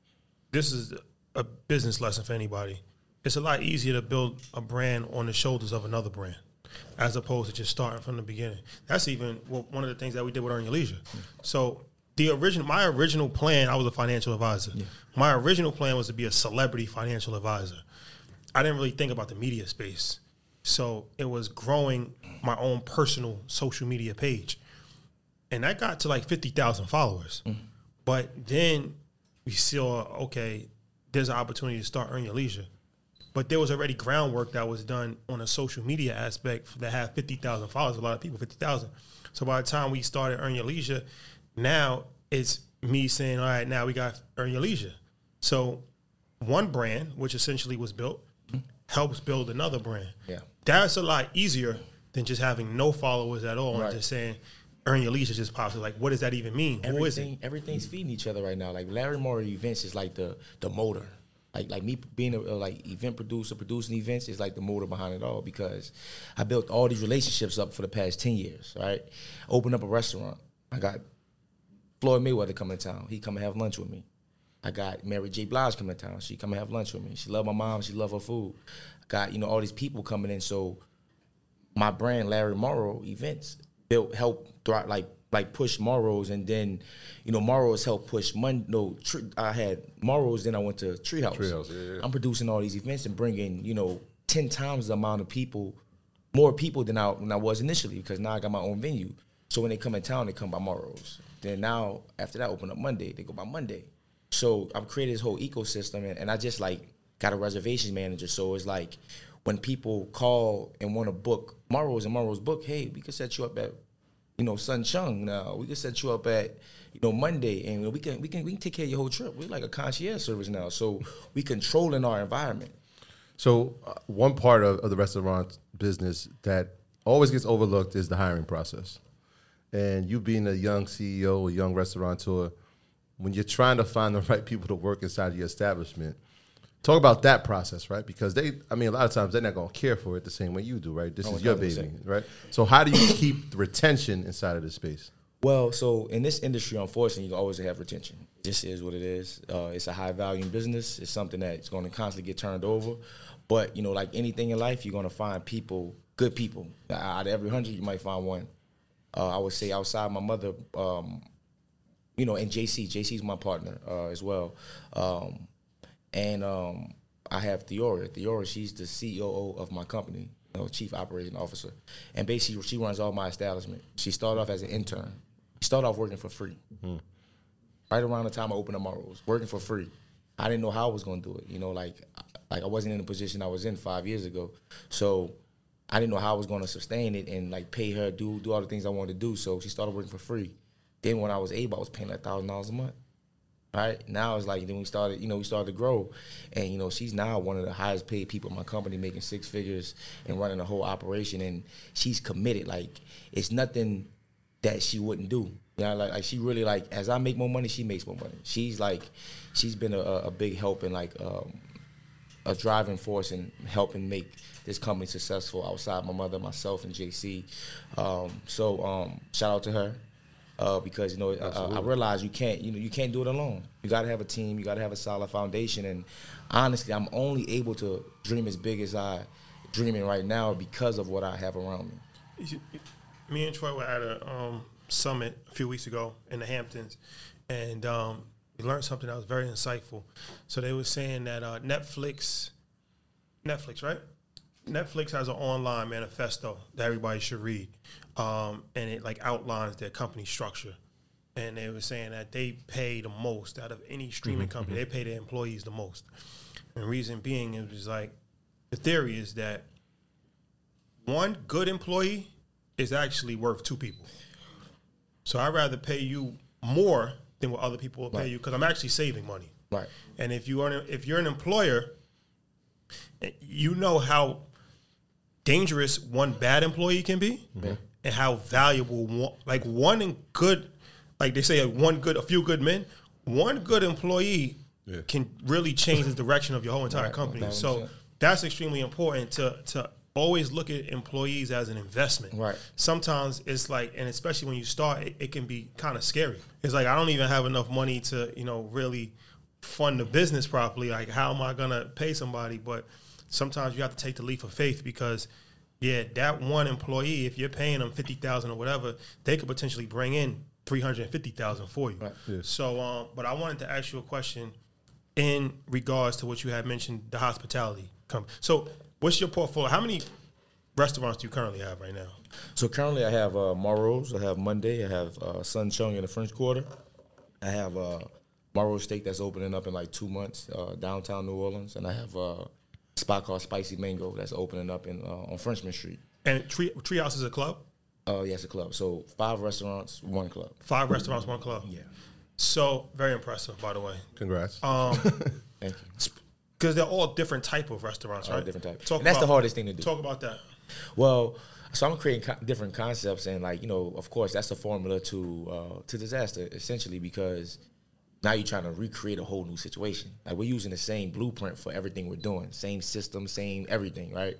this is a business lesson for anybody. It's a lot easier to build a brand on the shoulders of another brand. as opposed to just starting from the beginning. That's even one of the things that we did with Earn Your Leisure. Yeah. So the original, my original plan, I was a financial advisor. Yeah. My original plan was to be a celebrity financial advisor. I didn't really think about the media space. So it was growing my own personal social media page. And that got to like fifty thousand followers. Mm. But then we saw, okay, there's an opportunity to start Earn Your Leisure. But there was already groundwork that was done on a social media aspect that had fifty thousand followers, a lot of people, fifty thousand. So by the time we started Earn Your Leisure, now it's me saying, all right, now we got Earn Your Leisure. So one brand, which essentially was built, helps build another brand. Yeah. That's a lot easier than just having no followers at all, right, and just saying, Earn Your Leisure just pops. Like, what does that even mean? Everything, Who is it? Everything's feeding each other right now. Like Larry Morrow Events is like the the motor. Like like me being a, a like event producer, producing events is like the motor behind it all, because I built all these relationships up for the past ten years. Right, opened up a restaurant. I got Floyd Mayweather coming to town. He come and have lunch with me. I got Mary J. Blige coming to town. She come and have lunch with me. She love my mom. She love her food. I got, you know, all these people coming in. So my brand, Larry Morrow Events, built help thrive, like like push Morrows, and then, you know, Morrows helped push Mon. No, tr- I had Morrows, then I went to Treehouse. Treehouse, yeah, yeah. I'm producing all these events and bringing, you know, ten times the amount of people, more people than I when I was initially, because now I got my own venue. So when they come in town, they come by Morrows. Then now after that, open up Monday, they go by Monday. So I've created this whole ecosystem, and, and I just like got a reservation manager. So it's like when people call and want to book Morrows and Morrows book, hey, we can set you up at, you know, Sun Chung now. We can set you up at, you know, Monday, and we can we can we can take care of your whole trip. We're like a concierge service now, so we controlling our environment. So uh, one part of, of the restaurant business that always gets overlooked is the hiring process. And you being a young C E O, a young restaurateur, when you're trying to find the right people to work inside your establishment, talk about that process, right? Because they, I mean, a lot of times they're not going to care for it the same way you do, right? This Oh, is your one hundred percent. baby, right? So how do you keep the retention inside of the space? Well, so in this industry, unfortunately, you always have retention. It just is what it is. Uh, it's a high-volume business. It's something that's going to constantly get turned over. But, you know, like anything in life, you're going to find people, good people. Out of every hundred, you might find one. Uh, I would say outside my mother, um, you know, and J C. J C's my partner uh, as well. Um, and um, I have Theora. Theora, she's the C O O of my company, you know, Chief Operating Officer. And basically, she runs all my establishment. She started off as an intern. She started off working for free. Mm-hmm. Right around the time I opened up Morrows, working for free. I didn't know how I was going to do it. You know, like, like I wasn't in the position I was in five years ago. So I didn't know how I was going to sustain it and, like, pay her, do do all the things I wanted to do. So she started working for free. Then when I was able, I was paying like one thousand dollars a month. Right? Now it's like, then we started, you know, we started to grow. And, you know, she's now one of the highest paid people in my company, making six figures and running the whole operation. And she's committed. Like, it's nothing that she wouldn't do. You know, like, like she really, like, as I make more money, she makes more money. She's like, she's been a, a big help in, like, um, a driving force in helping make this company successful outside my mother, myself, and J C. Um, so um, shout out to her. Uh, because, you know, I, I realize you can't, you know, you can't do it alone. You got to have a team. You got to have a solid foundation. And honestly, I'm only able to dream as big as I dreaming right now because of what I have around me. Me and Troy were at a um, summit a few weeks ago in the Hamptons, and um, we learned something that was very insightful. So they were saying that uh, Netflix, Netflix, right? Netflix has an online manifesto that everybody should read, um, and it like outlines their company structure. And they were saying that they pay the most out of any streaming mm-hmm. company. They pay their employees the most. And the reason being, it was like the theory is that one good employee is actually worth two people. So I'd rather pay you more than what other people will pay right. you, because I'm actually saving money. Right. And if you are an, if you're an employer, you know how dangerous one bad employee can be, mm-hmm. and how valuable one, like one good, like they say, one good, a few good men, one good employee yeah. can really change the direction of your whole entire right. company. one hundred percent. So that's extremely important to to always look at employees as an investment. Right. Sometimes it's like, and especially when you start, it, it can be kind of scary. It's like, I don't even have enough money to, you know, really fund the business properly. Like, how am I going to pay somebody? But sometimes you have to take the leap of faith, because yeah, that one employee, if you're paying them fifty thousand or whatever, they could potentially bring in three hundred fifty thousand for you. Right. Yeah. So, um, but I wanted to ask you a question in regards to what you had mentioned, the hospitality company. So, what's your portfolio? How many restaurants do you currently have right now? So currently I have uh, Morrow's, I have Monday, I have uh, Sun Chung in the French Quarter. I have uh, Morrow's Steak that's opening up in like two months, uh, downtown New Orleans. And I have uh, a spot called Spicy Mango that's opening up in uh, on Frenchman Street. And Tree Treehouse is a club? Uh, yes, a club. So five restaurants, one club. Five restaurants, one club. Yeah. So, very impressive, by the way. Congrats. Um, Thank you. Because they're all different type of restaurants, All right? different types. Talk And that's about- the hardest thing to do. Talk about that. Well, so I'm creating co- different concepts, and like you know, of course, that's the formula to uh, to disaster, essentially, because now you're trying to recreate a whole new situation. Like we're using the same blueprint for everything we're doing, same system, same everything, right?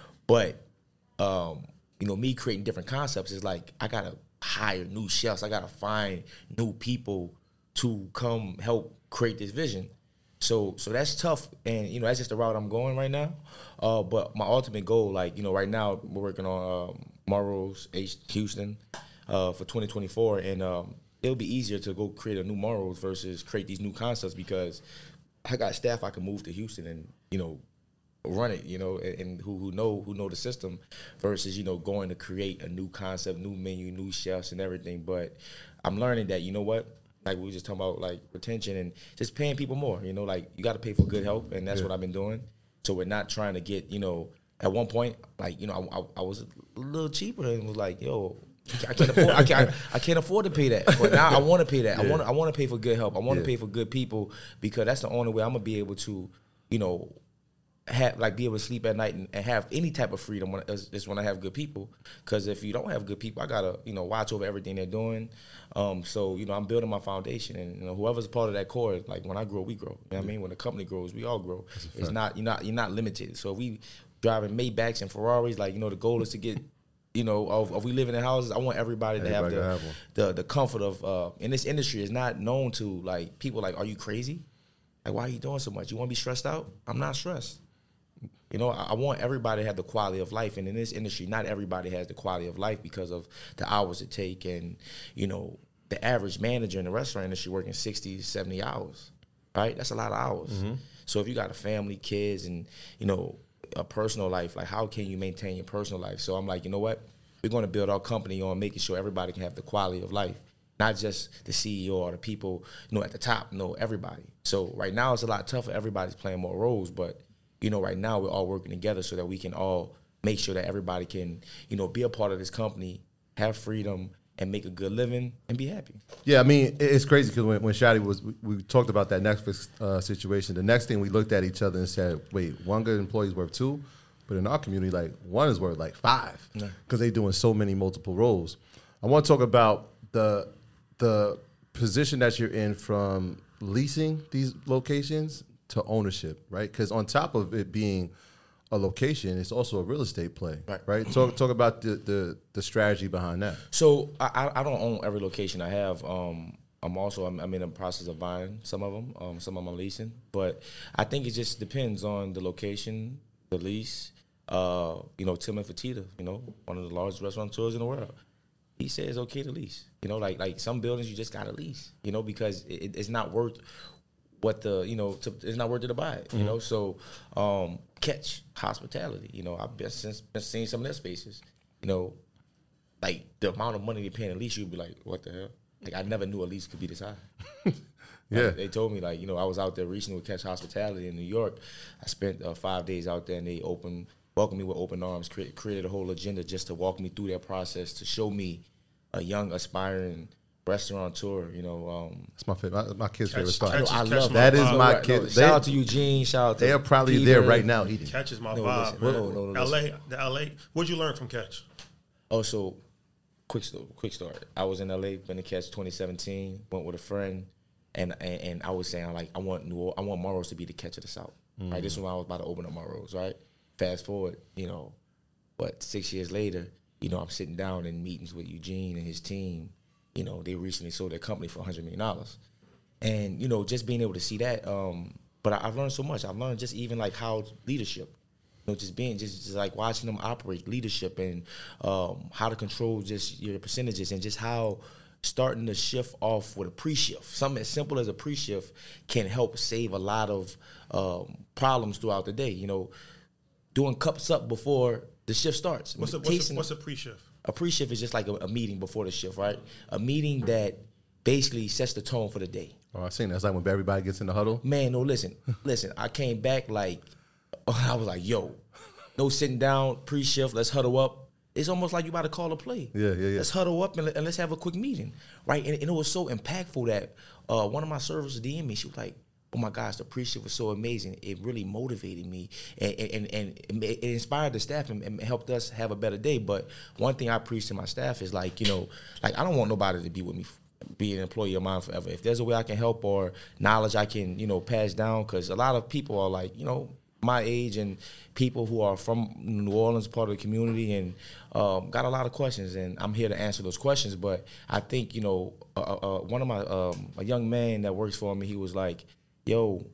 But um, you know, me creating different concepts is like I gotta hire new chefs, I gotta find new people to come help create this vision. So so that's tough, and you know that's just the route I'm going right now. Uh, but my ultimate goal, like you know, right now we're working on um, Morrow's H Houston uh, for twenty twenty-four, and um, it'll be easier to go create a new Morrow's versus create these new concepts because I got staff I can move to Houston and you know run it, you know, and, and who who know who know the system versus you know going to create a new concept, new menu, new chefs, and everything. But I'm learning that you know what. Like we were just talking about, like retention and just paying people more. You know, like you got to pay for good help, and that's Yeah. what I've been doing. So we're not trying to get, you know, at one point, like you know, I, I, I was a little cheaper and was like, yo, I can't afford, I can't, I can't afford to pay that. But now I want to pay that. I Yeah. want, I want to pay for good help. I want to Yeah. pay for good people because that's the only way I'm gonna be able to, you know, have like be able to sleep at night and, and have any type of freedom when, is, is when I have good people. Because if you don't have good people, I gotta you know watch over everything they're doing. Um, so you know I'm building my foundation, and you know whoever's part of that core, like when I grow, we grow. You know what I mean? When the company grows, we all grow. It's not you're not you're not limited. So if we driving Maybachs and Ferraris, like you know the goal is to get. You know, of, of we living in houses, I want everybody, Everybody to to have have the, one. the the comfort of. Uh, in this industry, is not known to like people like, are you crazy? Like, why are you doing so much? You want to be stressed out? I'm not stressed. You know, I, I want everybody to have the quality of life, and in this industry, not everybody has the quality of life because of the hours it take, and you know, the average manager in the restaurant industry working sixty, seventy hours, right? That's a lot of hours. Mm-hmm. So if you got a family, kids, and you know, a personal life, like how can you maintain your personal life? So I'm like, you know what? We're going to build our company on making sure everybody can have the quality of life, not just the C E O or the people, you know, at the top. No, everybody. So right now it's a lot tougher. Everybody's playing more roles, but you know, right now we're all working together so that we can all make sure that everybody can, you know, be a part of this company, have freedom, and make a good living and be happy. Yeah, I mean, it- it's crazy because when, when Shadi was, we, we talked about that Netflix uh, situation. The next thing we looked at each other and said, wait, one good employee is worth two? But in our community, like one is worth like five because Yeah. they're doing so many multiple roles. I want to talk about the the position that you're in from leasing these locations to ownership, right? Because on top of it being a location, it's also a real estate play, Right. right? Talk talk about the the, the strategy behind that. So I, I I don't own every location I have. Um, I'm also I'm, I'm in the process of buying some of them. Um, some of them I'm leasing, but I think it just depends on the location, the lease. Uh, you know, Tillman Fertitta, you know, one of the largest restaurateurs in the world. He said it's okay to lease. You know, like like some buildings you just gotta lease. You know, because it, it's not worth what the you know to, it's not worth it to buy it. You know, so um, Catch Hospitality. You know, I've been since been seeing some of their spaces. You know, like the amount of money they paying a lease, you'd be like, what the hell? Like I never knew a lease could be this high. Yeah. Like, they told me like you know I was out there recently with Catch Hospitality in New York. I spent uh, five days out there and they opened welcomed me with open arms. Create, created a whole agenda just to walk me through their process to show me a young aspiring restaurateur. You know, um, That's my favorite. My, my kid's Catch- favorite spot. Catch- I Catch love my That is vibe. my no, kid. no, They- shout out to Eugene. Shout out to They are probably Peter. there right now eating. Catch is my No, vibe. listen, man. no, no, no, L A, listen. the L A. What'd you learn from Catch? Also, quick story. Quick story. I was in L A. Been to Catch twenty seventeen. Went with a friend, and and, and I was saying like I want New Orleans, I want Morrow's to be the Catch of the South. Right. This is when I was about to open up Morrow's. Right. Fast forward, you know, but six years later, you know, I'm sitting down in meetings with Eugene and his team. You know, they recently sold their company for one hundred million dollars, and you know, just being able to see that. Um, but I, I've learned so much. I've learned just even like how leadership. You know, just being, just, just like watching them operate, leadership, and um, how to control just your percentages, and just how starting to shift off with a pre-shift. Something as simple as a pre-shift can help save a lot of um, problems throughout the day. You know, doing cups up before the shift starts. What's a, what's a, what's a pre-shift? A pre-shift is just like a, a meeting before the shift, right? A meeting that basically sets the tone for the day. Oh, I seen that. It's like when everybody gets in the huddle. Man, no, listen, listen. I came back like, I was like, yo, no sitting down, pre-shift, let's huddle up. It's almost like you about to call a play. Yeah, yeah, yeah. Let's huddle up and, and let's have a quick meeting, right? And, and it was so impactful that uh, one of my servers D M'd me. She was like, oh my gosh, the pre-shift was so amazing. It really motivated me, and and, and it inspired the staff and, and helped us have a better day. But one thing I preach to my staff is like, you know, like I don't want nobody to be with me, be an employee of mine forever. If there's a way I can help or knowledge I can, you know, pass down, because a lot of people are like, you know, my age and people who are from New Orleans, part of the community, and um, got a lot of questions, and I'm here to answer those questions. But I think, you know, uh, uh, one of my, um, a young man that works for me, he was like, yo,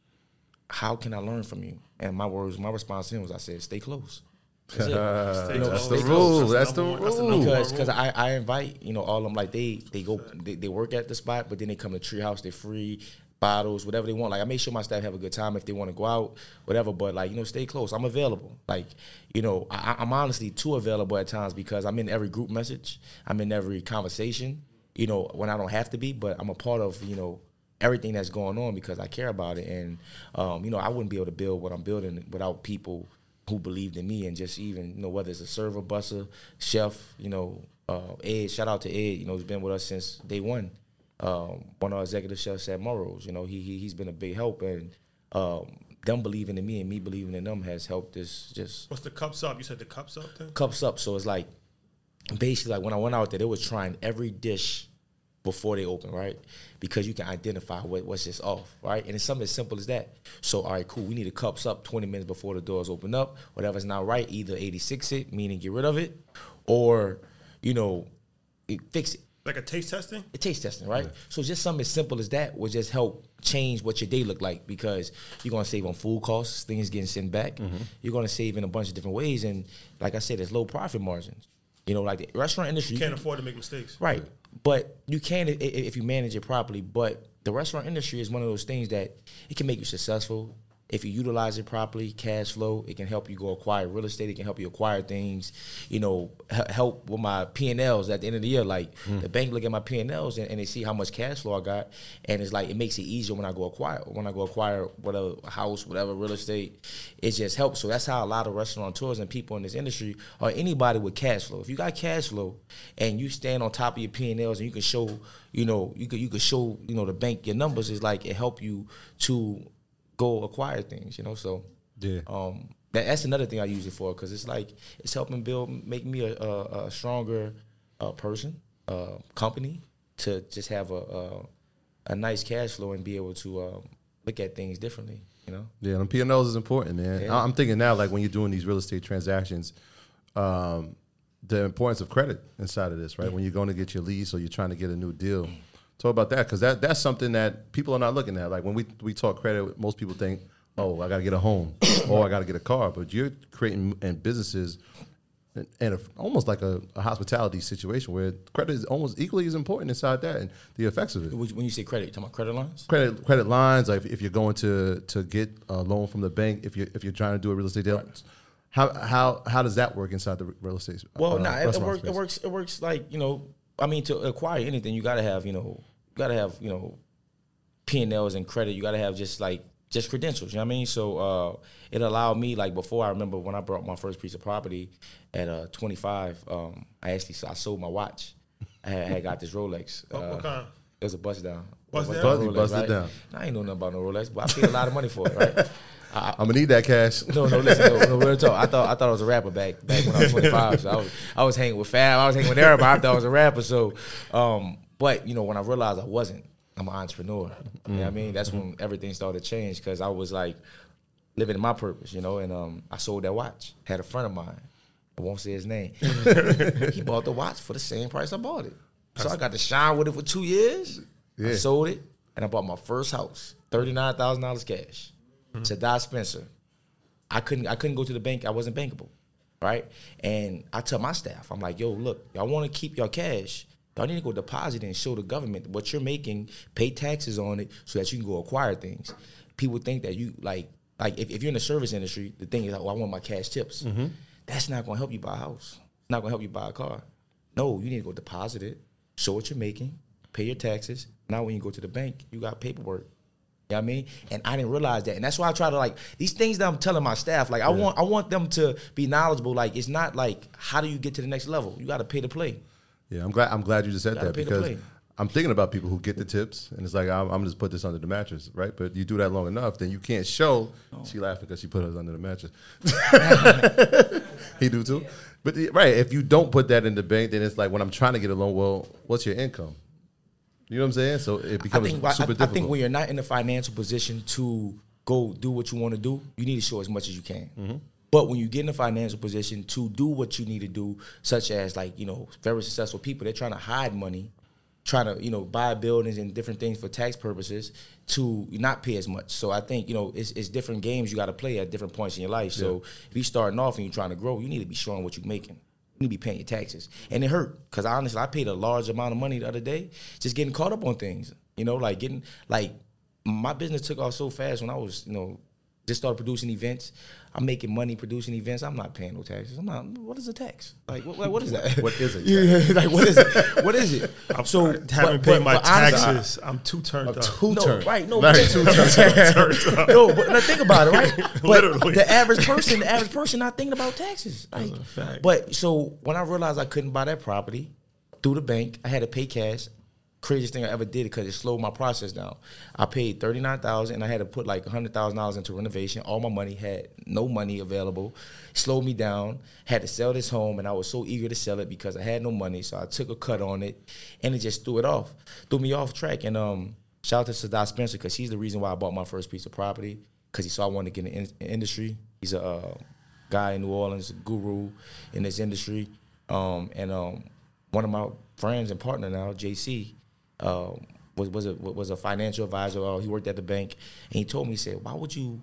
how can I learn from you? And my words, my response to him was, I said, stay close. That's, it. You know, that's close. the rule. That's That's the number one. That's the rule. number one. Because cause I, I invite, you know, all of them, like they they go, they, they work at the spot, but then they come to Treehouse, they're free, bottles, whatever they want. Like I make sure my staff have a good time if they want to go out, whatever. But like, you know, stay close. I'm available. Like, you know, I, I'm honestly too available at times because I'm in every group message. I'm in every conversation, you know, when I don't have to be, but I'm a part of, you know, everything that's going on because I care about it. And, um, you know, I wouldn't be able to build what I'm building without people who believed in me, and just even, you know, whether it's a server, busser, chef, you know, uh, Ed, shout out to Ed, you know, he's been with us since day one. Um, one of our executive chefs at Morrow's, you know, he, he, he's been a big help, and um, them believing in me and me believing in them has helped us just. What's the cups up? You said the cups up thing? Cups up, so it's like, basically like when I went out there, they was trying every dish before they open, right? Because you can identify what, what's just off, right? And it's something as simple as that. So, all right, cool, we need a cups up twenty minutes before the doors open up. Whatever's not right, either eighty-six it, meaning get rid of it, or, you know, it, fix it. Like a taste testing? A taste testing, right? Yeah. So just something as simple as that would just help change what your day look like, because you're going to save on food costs, things getting sent back. Mm-hmm. You're going to save in a bunch of different ways. And like I said, there's low profit margins. You know, like the restaurant industry. You can't you, afford to make mistakes. Right. But you can if, if you manage it properly. But the restaurant industry is one of those things that it can make you successful. If you utilize it properly, cash flow, it can help you go acquire real estate. It can help you acquire things, you know, help with my P and Ls at the end of the year. Like mm. the bank look at my P and Ls and, and they see how much cash flow I got. And it's like, it makes it easier when I go acquire, when I go acquire whatever house, whatever real estate, it just helps. So that's how a lot of restaurateurs and people in this industry, or anybody with cash flow. If you got cash flow and you stand on top of your P and Ls and you can show, you know, you could, you could show, you know, the bank your numbers, is like, it help you to go acquire things, you know. So yeah, um, that, that's another thing I use it for, because it's like it's helping build, make me a, a, a stronger uh, person, uh, company, to just have a, a a nice cash flow and be able to uh, look at things differently, you know. Yeah, and P and Ls is important, man. Yeah. I'm thinking now, like when you're doing these real estate transactions, um, the importance of credit inside of this, right? Yeah. When you're going to get your lease or you're trying to get a new deal. Talk about that, because that, that's something that people are not looking at. Like when we, we talk credit, most people think, oh, I got to get a home or I got to get a car. But you're creating and businesses and a, almost like a, a hospitality situation where credit is almost equally as important inside that and the effects of it. When you say credit, you talking about credit lines? Credit credit lines, like if you're going to to get a loan from the bank, if you're if you're trying to do a real estate deal. Right. How how how does that work inside the real estate? Well, uh, no, nah, it, it works. It works. It works like, you know. I mean, to acquire anything, you gotta have, you know, you gotta have, you know, P and Ls and credit. You gotta have just like just credentials. You know what I mean? So uh, it allowed me, like before, I remember when I bought my first piece of property at uh, twenty-five. Um, I actually I sold my watch. I had, I had got this Rolex. What, uh, what kind? It was a bust down. Bust down. Rolex, bust it right? down. I ain't know nothing about no Rolex, but I paid a lot of money for it, right? I, I'm gonna need that cash. No, no, listen, no, no, real talk. I thought I thought I was a rapper back back when I was twenty-five. So I was I was hanging with Fab, I was hanging with everybody. I thought I was a rapper. So, um, but you know, when I realized I wasn't, I'm an entrepreneur. You know what I mean? That's when everything started to change, because I was like living in my purpose, you know. And um, I sold that watch. Had a friend of mine, I won't say his name. He bought the watch for the same price I bought it. So I got to shine with it for two years. Yeah. I sold it, and I bought my first house, thirty-nine thousand dollars cash. Mm-hmm. To Dodge Spencer. I couldn't I couldn't go to the bank. I wasn't bankable, right? And I tell my staff, I'm like, yo, look, y'all want to keep your cash. Y'all need to go deposit and show the government what you're making, pay taxes on it so that you can go acquire things. People think that you, like, like if, if you're in the service industry, the thing is, oh, I want my cash tips. Mm-hmm. That's not going to help you buy a house. It's not going to help you buy a car. No, you need to go deposit it, show what you're making, pay your taxes. Now when you go to the bank, you got paperwork. You know what I mean? And I didn't realize that. And that's why I try to, like, these things that I'm telling my staff, like, yeah. I want I want them to be knowledgeable. Like, it's not like, how do you get to the next level? You got to pay to play. Yeah, I'm glad I'm glad you just said that, because I'm thinking about people who get the tips, and it's like, I'm, I'm just put this under the mattress, right? But you do that long enough, then you can't show. Oh. She laughing because she put us under the mattress. He do too? But, the, right, if you don't put that in the bank, then it's like, when I'm trying to get a loan, well, what's your income? You know what I'm saying? So it becomes I think, super I, difficult. I think when you're not in a financial position to go do what you want to do, you need to show as much as you can. Mm-hmm. But when you get in a financial position to do what you need to do, such as, like, you know, very successful people, they're trying to hide money, trying to, you know, buy buildings and different things for tax purposes to not pay as much. So I think, you know, it's, it's different games you got to play at different points in your life. So yeah. if you're starting off and you're trying to grow, you need to be showing what you're making. You need to be paying your taxes. And it hurt, because honestly, I paid a large amount of money the other day just getting caught up on things. You know, like getting, like, my business took off so fast when I was, you know, just started producing events. I'm making money producing events. I'm not paying no taxes. I'm not. What is a tax? Like, what, what is that? What is it? Yeah, like, what is it? What is it? I'm so haven't but, paid but, my but taxes. I, I'm too turned I'm up. Too no, turned. Right? No, Very but, too turned up. No, but now think about it, right? But Literally. the average person, the average person, not thinking about taxes. Like, That's a fact. But so when I realized I couldn't buy that property through the bank, I had to pay cash. Craziest thing I ever did, because it slowed my process down. I paid thirty-nine thousand dollars, and I had to put like one hundred thousand dollars into renovation. All my money, had no money available. Slowed me down. Had to sell this home, and I was so eager to sell it because I had no money. So I took a cut on it, and it just threw it off. Threw me off track. And um, shout out to Sadat Spencer, because he's the reason why I bought my first piece of property, because he saw I wanted to get in the in- industry. He's a uh, guy in New Orleans, a guru in this industry. Um, and um, one of my friends and partner now, J C, Uh, was was a was a financial advisor. Uh, he worked at the bank, and he told me, he said, "Why would you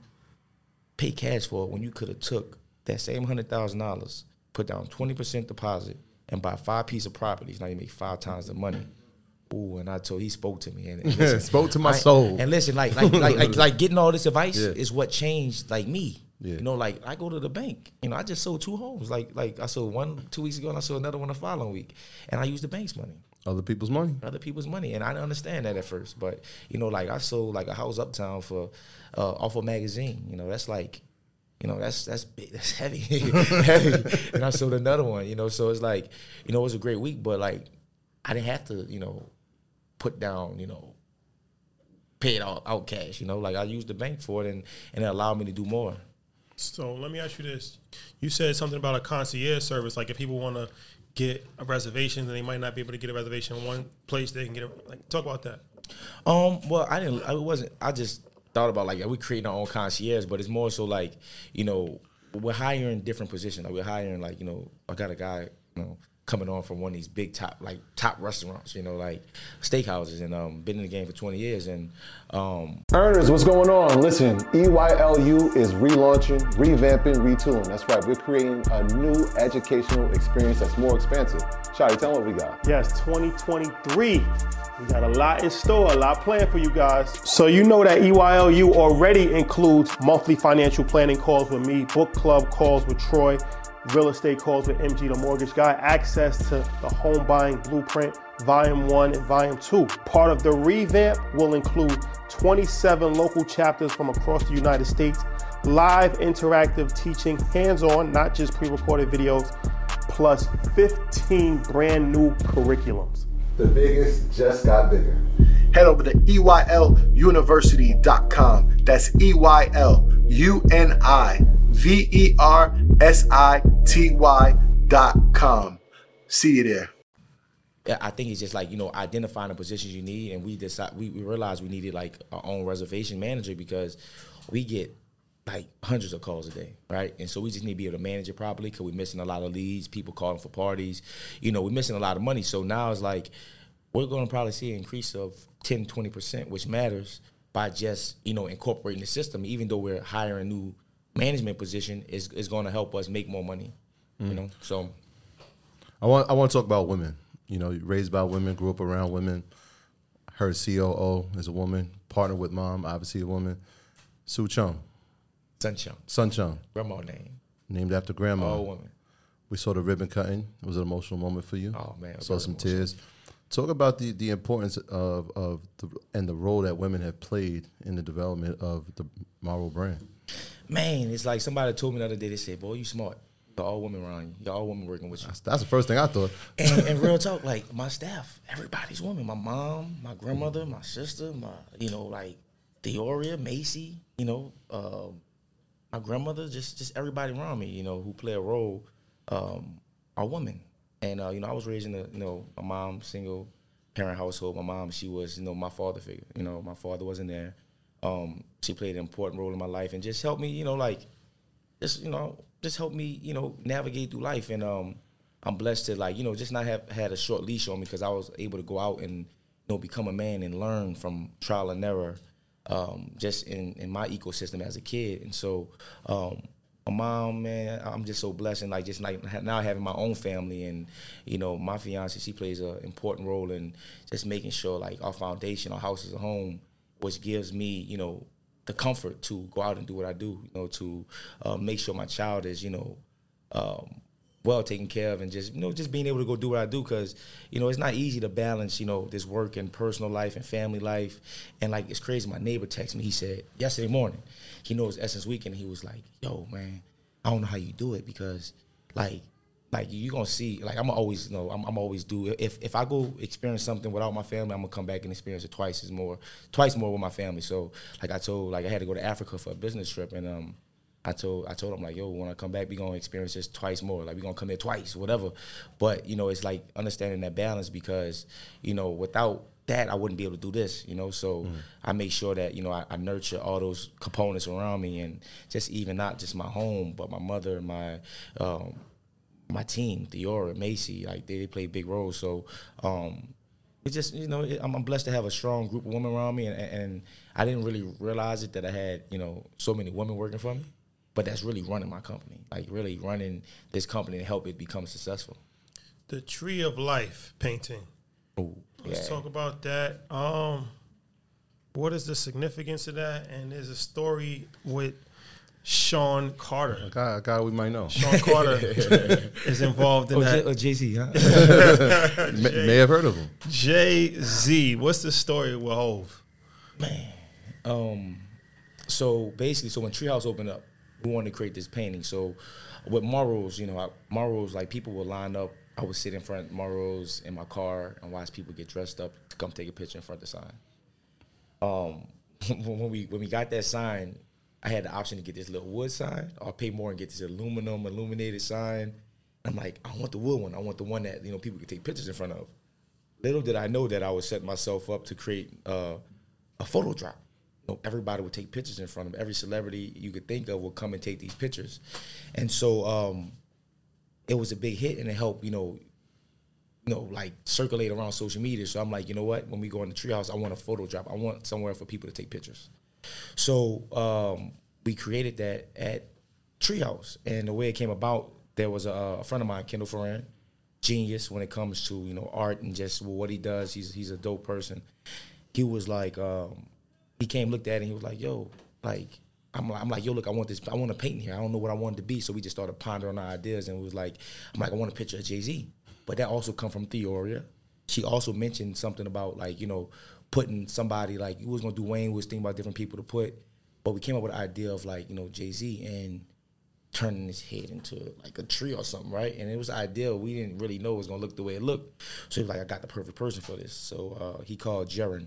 pay cash for it when you could have took that same hundred thousand dollars, put down twenty percent deposit, and buy five pieces of properties? Now you make five times the money." Ooh, and I told he spoke to me, and, and listen, spoke to my I, soul. And listen, like like like like, like getting all this advice yeah. is what changed like me. Yeah. You know, like I go to the bank. You know, I just sold two homes. Like like I sold one two weeks ago, and I sold another one the following week, and I used the bank's money. Other people's money. Other people's money, and I didn't understand that at first. But you know, like I sold like a house uptown for uh, off a magazine. You know, that's like, you know, that's that's big, that's heavy, heavy. And I sold another one. You know, so it's like, you know, it was a great week, but like I didn't have to, you know, put down, you know, pay it all out cash. You know, like I used the bank for it, and and it allowed me to do more. So let me ask you this: you said something about a concierge service. Like if people want to get a reservation, and they might not be able to get a reservation in one place, they can get a, like, talk about that. Um, well, I didn't, I wasn't, I just thought about like, we creating our own concierge, but it's more so like, you know, we're hiring different positions. Like we're hiring like, you know, I got a guy, you know, coming on from one of these big top, like top restaurants, you know, like steakhouses, and um, been in the game for twenty years. And um, Earners, what's going on? Listen, E Y L U is relaunching, revamping, retooling. That's right, we're creating a new educational experience that's more expansive. Shawty, tell them what we got. Yes, twenty twenty-three. We got a lot in store, a lot planned for you guys. So you know that E Y L U already includes monthly financial planning calls with me, book club calls with Troy, real estate calls with M G the Mortgage Guy, access to the home buying blueprint, volume one and volume two. Part of the revamp will include twenty-seven local chapters from across the United States, live interactive teaching, hands-on, not just pre-recorded videos, plus fifteen brand new curriculums. The biggest just got bigger. Head over to E Y L university dot com. That's E Y L U N I V E R S I T Y dot com. See you there. Yeah, I think it's just like, you know, identifying the positions you need, and we decide we, we realized we needed like our own reservation manager, because we get like hundreds of calls a day, right? And so we just need to be able to manage it properly, because we're missing a lot of leads, people calling for parties, you know, we're missing a lot of money. So now it's like we're going to probably see an increase of ten, twenty percent, which matters by just, you know, incorporating the system, even though we're hiring new management position is is going to help us make more money. Mm. You know, so I want I want to talk about women. You know, raised by women, grew up around women. Her C O O is a woman, partnered with mom, obviously a woman. Sue Chung. Sun Chung. Sun Chung. Grandma name. Named after grandma. All woman. We saw the ribbon cutting. It was an emotional moment for you. Oh man, saw some emotional. tears. Talk about the, the importance of of the and the role that women have played in the development of the Marlboro brand. Man, it's like somebody told me the other day. They said, "Boy, you smart. You got all women around you. You got all women working with you." That's, that's the first thing I thought. And, and real talk, like my staff, everybody's women. My mom, my grandmother, my sister, my you know like Theoria, Macy. You know, uh, my grandmother. Just just everybody around me. You know, who play a role, um, are women. And, uh, you know, I was raised in a, you know, my mom, single parent household. My mom, she was, you know, my father figure. You know, my father wasn't there. Um, she played an important role in my life and just helped me, you know, like, just, you know, just helped me, you know, navigate through life. And um, I'm blessed to, like, you know, just not have had a short leash on me because I was able to go out and, you know, become a man and learn from trial and error um, just in, in my ecosystem as a kid. And so, um, my mom, man, I'm just so blessed, and like just like now having my own family, and you know, my fiance, she plays an important role in just making sure like our foundation, our house is a home, which gives me, you know, the comfort to go out and do what I do, you know, to uh, make sure my child is, you know, um, well taken care of, and just you know, just being able to go do what I do, because you know, it's not easy to balance, you know, this work and personal life and family life, and like it's crazy. My neighbor texted me. He said yesterday morning. He knows Essence Weekend. He was like, "Yo, man, I don't know how you do it because, like, like you gonna see. Like, I'm always, you know, I'm, I'm always do. If if I go experience something without my family, I'm gonna come back and experience it twice as more, twice more with my family. So, like I told, like I had to go to Africa for a business trip, and um, I told I told him like, yo, when I come back, we gonna experience this twice more. Like we gonna come here twice, whatever. But you know, it's like understanding that balance because you know, without that, I wouldn't be able to do this, you know. So mm. I make sure that, you know, I, I nurture all those components around me, and just even not just my home, but my mother, my um, my team, Theora, Macy, like they, they play big roles. So um, it's just, you know, it, I'm, I'm blessed to have a strong group of women around me, and, and I didn't really realize it that I had, you know, so many women working for me, but that's really running my company, like really running this company to help it become successful. The Tree of Life painting. Ooh. Let's Yeah. talk about that. Um, what is the significance of that? And there's a story with Sean Carter. A guy, a guy we might know. Sean Carter is involved in Oh, that. J- oh, Jay-Z, huh? may, may have heard of him. Jay-Z. What's the story with Hov? Man. Um, so basically, so when Treehouse opened up, we wanted to create this painting. So with Morals, you know, I, Morals, like people would line up. I would sit in front of Morals in my car and watch people get dressed up to come take a picture in front of the sign. Um, when we when we got that sign, I had the option to get this little wood sign or pay more and get this aluminum illuminated sign. I'm like, I want the wood one. I want the one that, you know, people can take pictures in front of. Little did I know that I would set myself up to create uh, a photo drop. You know, everybody would take pictures in front of them. Every celebrity you could think of would come and take these pictures. And so um, it was a big hit, and it helped, you know, you know, like circulate around social media. So I'm like, you know what? When we go in the Treehouse, I want a photo drop. I want somewhere for people to take pictures. So um, we created that at Treehouse, and the way it came about, there was a, a friend of mine, Kendall Ferran, genius when it comes to, you know, art and just well, what he does. He's he's a dope person. He was like, um, he came, looked at it, and he was like, yo, like, I'm like, I'm like, yo, look, I want this, I want a painting here. I don't know what I want it to be. So we just started pondering our ideas, and it was like, I'm like, I want a picture of Jay-Z. But that also come from Theoria. She also mentioned something about, like, you know, putting somebody, like, we was going to do Wayne, we was thinking about different people to put, but we came up with the idea of, like, you know, Jay-Z and turning his head into, like, a tree or something, right? And it was ideal. We didn't really know it was going to look the way it looked. So he was like, I got the perfect person for this. So uh, he called Jaren.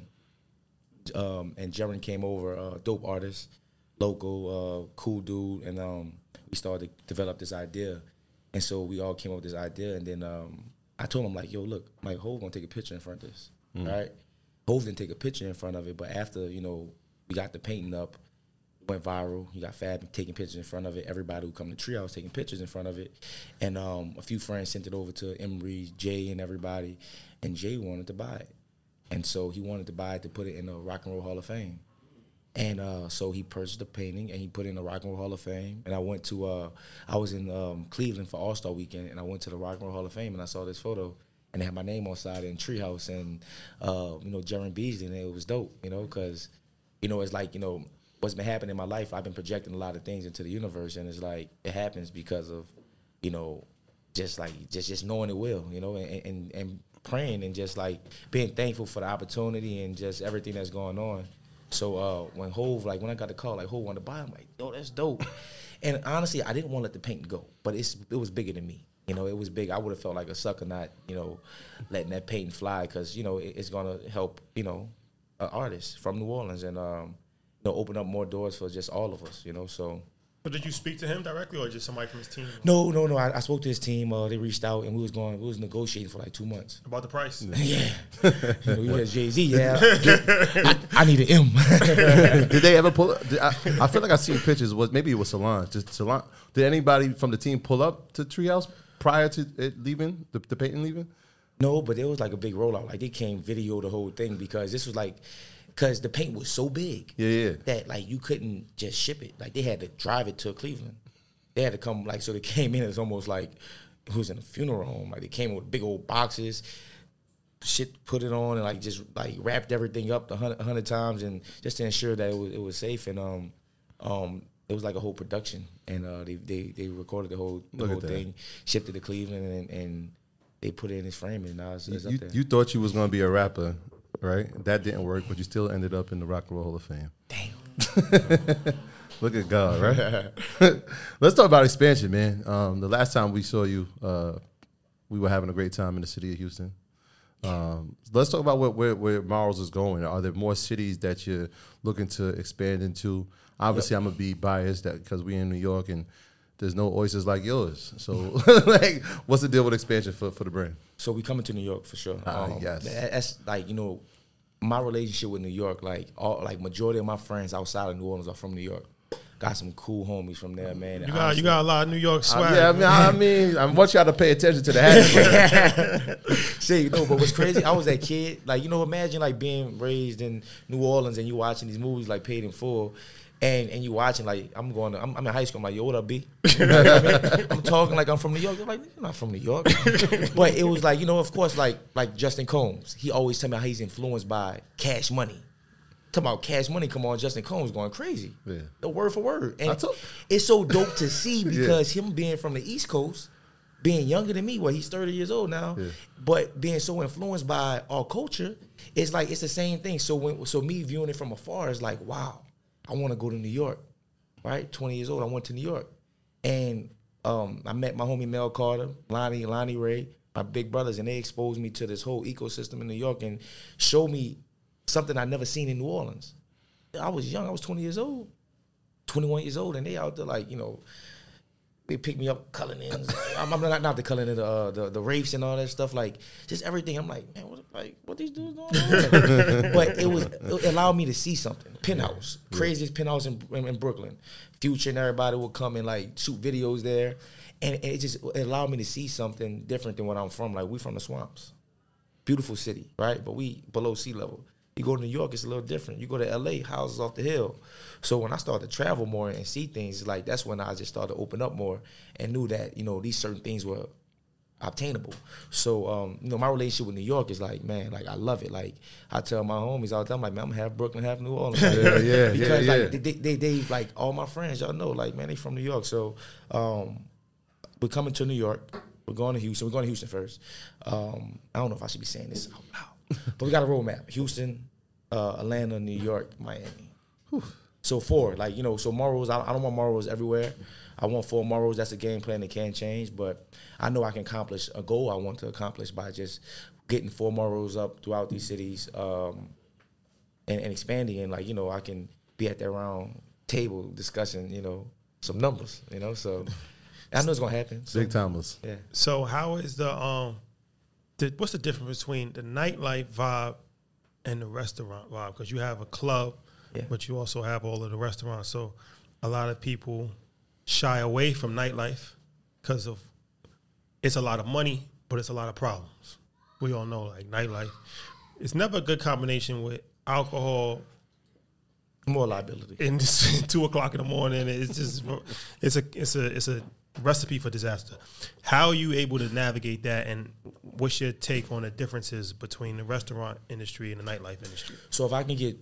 Um, and Jaren came over, a uh, dope artist, local, uh, cool dude, and um, we started to develop this idea. And so we all came up with this idea, and then um, I told him, like, yo, look, like, Hov gonna take a picture in front of this, mm. right? Hov didn't take a picture in front of it, but after, you know, we got the painting up, it went viral. You got Fab taking pictures in front of it. Everybody who come to Treehouse taking pictures in front of it. And um, a few friends sent it over to Emery, Jay, and everybody, and Jay wanted to buy it. And so he wanted to buy it to put it in the Rock and Roll Hall of Fame. And uh, so he purchased the painting and he put it in the Rock and Roll Hall of Fame. And I went to, uh, I was in um, Cleveland for All-Star Weekend, and I went to the Rock and Roll Hall of Fame, and I saw this photo, and they had my name on side in Treehouse, and, uh, you know, Jeremy Beasley, and it was dope, you know, because, you know, it's like, you know, what's been happening in my life, I've been projecting a lot of things into the universe, and it's like, it happens because of, you know, just like, just, just knowing it will, you know, and, and, and praying and just like being thankful for the opportunity and just everything that's going on. So uh, when Hove, like when I got the call, like Hove wanted to buy, I'm like, yo, that's dope. And honestly, I didn't want to let the painting go, but it's it was bigger than me. You know, it was big. I would have felt like a sucker not, you know, letting that painting fly because, you know, it, it's going to help, you know, an artist from New Orleans and, um, you know, open up more doors for just all of us, you know, so. But did you speak to him directly or just somebody from his team? No, no, no. I, I spoke to his team. Uh, they reached out, and we was going. We was negotiating for like two months. About the price? Yeah. You know, you had Jay-Z, yeah. I, I need an M. Did they ever pull up? Did I, I feel like I seen pictures. Was Maybe it was Salon. Just Salon. Did anybody from the team pull up to Treehouse prior to it leaving, the, the painting leaving? No, but it was like a big rollout. Like, they came video the whole thing because this was like, because the paint was so big yeah, yeah. that, like, you couldn't just ship it. Like, they had to drive it to Cleveland. They had to come, like, so they came in, it's almost like it was in a funeral home. Like, they came with big old boxes, shit, put it on, and, like, just, like, wrapped everything up a hundred, a hundred times and just to ensure that it was, it was safe. And um, um, it was like a whole production. And uh, they, they they recorded the whole the Look whole at that. thing, shipped it to Cleveland, and, and they put it in his frame, and now it's, it's You, up there. you thought you was going to be a rapper, right? That didn't work, but you still ended up in the Rock and Roll Hall of Fame. Damn. Look at God, right? Let's talk about expansion, man. Um, the last time we saw you, uh, we were having a great time in the city of Houston. Um, let's talk about where, where, where Marls is going. Are there more cities that you're looking to expand into? Obviously, yep. I'm going to be biased that because we're in New York and there's no oysters like yours. So, like, what's the deal with expansion for, for the brand? So we coming to New York for sure. Uh, um, yes. That's like, you know, my relationship with New York, like all like majority of my friends outside of New Orleans are from New York. Got some cool homies from there, man. You got honestly, you got a lot of New York swag. Uh, yeah, I mean, I mean, I want y'all to pay attention to the hashtag. See, you know, but what's crazy, I was that kid, like, you know, imagine like being raised in New Orleans and you watching these movies like Paid in Full. And and you watching, like, I'm going to, I'm, I'm in high school, I'm like, yo, what up, B? You know what I mean? I'm talking like I'm from New York. They're like, you're not from New York. But it was like, you know, of course, like like Justin Combs. He always tell me how he's influenced by Cash Money. Talking about Cash Money, come on, Justin Combs going crazy. Yeah. The word for word. And told- it's so dope to see because yeah. him being from the East Coast, being younger than me, well, he's thirty years old now, yeah. but being so influenced by our culture, it's like, it's the same thing. So when so me viewing it from afar is like, wow. I want to go to New York, right? twenty years old, I went to New York. And um, I met my homie Mel Carter, Lonnie, Lonnie Ray, my big brothers, and they exposed me to this whole ecosystem in New York and showed me something I'd never seen in New Orleans. I was young, I was twenty years old, twenty-one years old, and they out there like, you know, they pick me up, Cullinans. I'm, I'm not, not the Cullinan, uh, the the Wraiths and all that stuff, like just everything. I'm like, man, what like what these dudes doing? But it was it allowed me to see something. Penthouse, yeah. Craziest penthouse in, in, in Brooklyn. Future and everybody would come and like shoot videos there, and, and it just it allowed me to see something different than what I'm from. Like we from the swamps, beautiful city, right? But we below sea level. You go to New York, it's a little different. You go to L A, houses off the hill. So when I started to travel more and see things, like that's when I just started to open up more and knew that, you know, these certain things were obtainable. So, um, you know, my relationship with New York is like, man, like I love it. Like I tell my homies all the time, like, man, I'm half Brooklyn, half New Orleans. Like, yeah, yeah, because yeah, like yeah. they, they, they, like all my friends, y'all know, like, man, they from New York. So um, we're coming to New York. We're going to Houston. We're going to Houston first. Um, I don't know if I should be saying this out loud, but we got a roadmap. Houston, uh, Atlanta, New York, Miami. Whew. So four, like, you know, so morals, I, I don't want morals everywhere. I want four morals. That's a game plan that can't change, but I know I can accomplish a goal I want to accomplish by just getting four morals up throughout these cities um, and, and expanding. And, like, you know, I can be at that round table discussing, you know, some numbers, you know, so I know it's going to happen. So, big timers. Yeah. So how is the, um, the, what's the difference between the nightlife vibe and the restaurant vibe? Because you have a club, yeah. but you also have all of the restaurants. So a lot of people shy away from nightlife because of it's a lot of money, but it's a lot of problems. We all know, like, nightlife. It's never a good combination with alcohol, More liability. And it's two o'clock in the morning. It's just it's a it's a it's a recipe for disaster. How are you able to navigate that, and what's your take on the differences between the restaurant industry and the nightlife industry? So if I can get,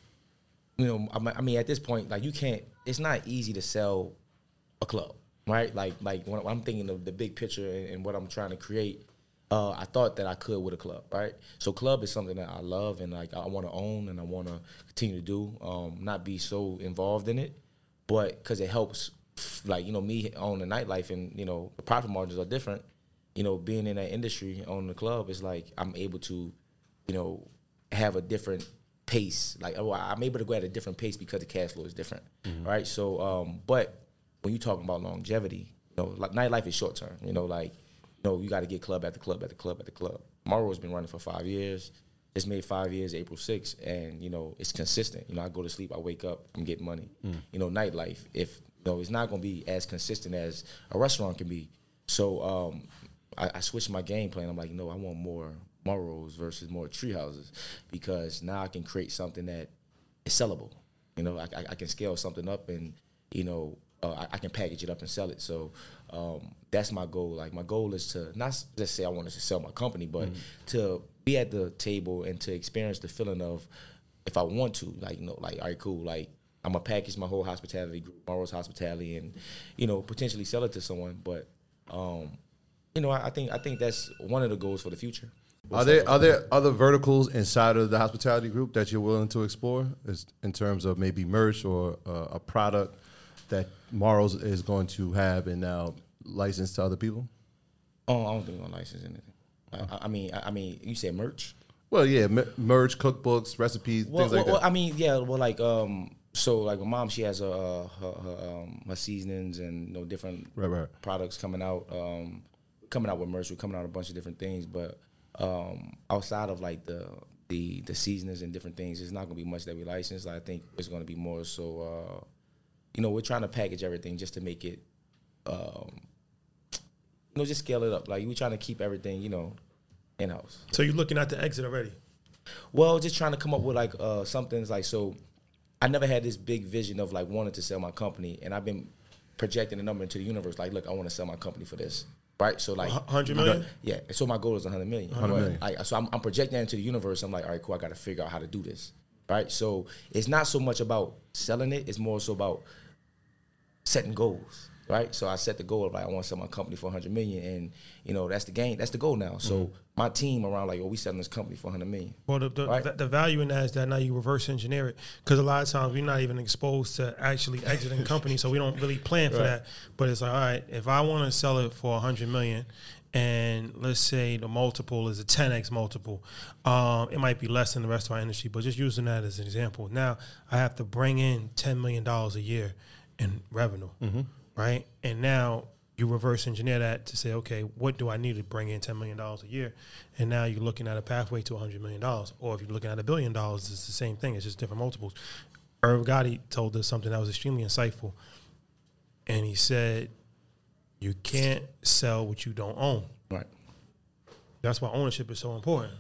you know, I mean, at this point, like you can't. It's not easy to sell a club, right? Like like when I'm thinking of the big picture and, and what I'm trying to create. Uh, I thought that I could with a club, right? So club is something that I love and like I want to own and I want to continue to do. Um, not be so involved in it, but because it helps, like you know, me on the nightlife and you know the profit margins are different. You know, being in that industry on the club is like I'm able to, you know, have a different pace. Like oh, I'm able to go at a different pace because the cash flow is different, mm-hmm. right? So, um, but when you're talking about longevity, you know, like nightlife is short term. You know, like. No, you got to get club at the club at the club at the club. Morrow's been running for five years. Just made five years April sixth, and you know it's consistent. You know, I go to sleep, I wake up, I'm getting money. Mm. You know, nightlife. If you know, it's not going to be as consistent as a restaurant can be. So um, I, I switched my game plan. I'm like, no, I want more Morrow's versus more tree houses because now I can create something that is sellable. You know, I, I, I can scale something up, and you know. Uh, I, I can package it up and sell it. So um, that's my goal. Like my goal is to not just say I want to sell my company, but mm-hmm. to be at the table and to experience the feeling of if I want to, like you know, like all right, cool. Like I'm gonna package my whole hospitality group, Morrow's Hospitality, and you know potentially sell it to someone. But um, you know, I, I think I think that's one of the goals for the future. Are there are there other verticals inside of the hospitality group that you're willing to explore, is in terms of maybe merch or uh, a product that Morrow's is going to have and now license to other people? Oh, I don't think we're gonna license anything. I, I mean, I, I mean, you said merch. Well, yeah, m- merch, cookbooks, recipes, well, things like well, that. I mean, yeah, well, like, um, so like my mom, she has uh, her her, um, her seasonings and you know different right, right. products coming out. Um, coming out with merch, we're coming out with a bunch of different things, but um, outside of like the the the seasonings and different things, it's not gonna be much that we license. I think it's gonna be more so. Uh, You know, we're trying to package everything just to make it, um, you know, just scale it up. Like, we're trying to keep everything, you know, in-house. So you're looking at the exit already? Well, just trying to come up with, like, uh, something's like, so I never had this big vision of, like, wanting to sell my company. And I've been projecting a number into the universe. Like, look, I want to sell my company for this. Right? So, like. one hundred million? Yeah. So my goal is one hundred million. one hundred million. Like, so I'm, I'm projecting that into the universe. I'm like, all right, cool, I got to figure out how to do this. Right? So it's not so much about selling it. It's more so about setting goals, right? So I set the goal of like I want to sell my company for one hundred million, and you know that's the game. That's the goal now. So mm-hmm. my team around like, oh, we selling this company for one hundred million. Well, the the, right? the the value in that is that now you reverse engineer it because a lot of times we're not even exposed to actually exiting companies, so we don't really plan for right. that. But it's like, all right, if I want to sell it for one hundred million. And let's say the multiple is a ten x multiple. Um, it might be less in the restaurant industry, but just using that as an example. Now I have to bring in ten million dollars a year in revenue, mm-hmm. right? And now you reverse engineer that to say, okay, what do I need to bring in ten million dollars a year? And now you're looking at a pathway to one hundred million dollars. Or if you're looking at a billion dollars, it's the same thing. It's just different multiples. Irv Gotti told us something that was extremely insightful. And he said, you can't sell what you don't own. Right. That's why ownership is so important.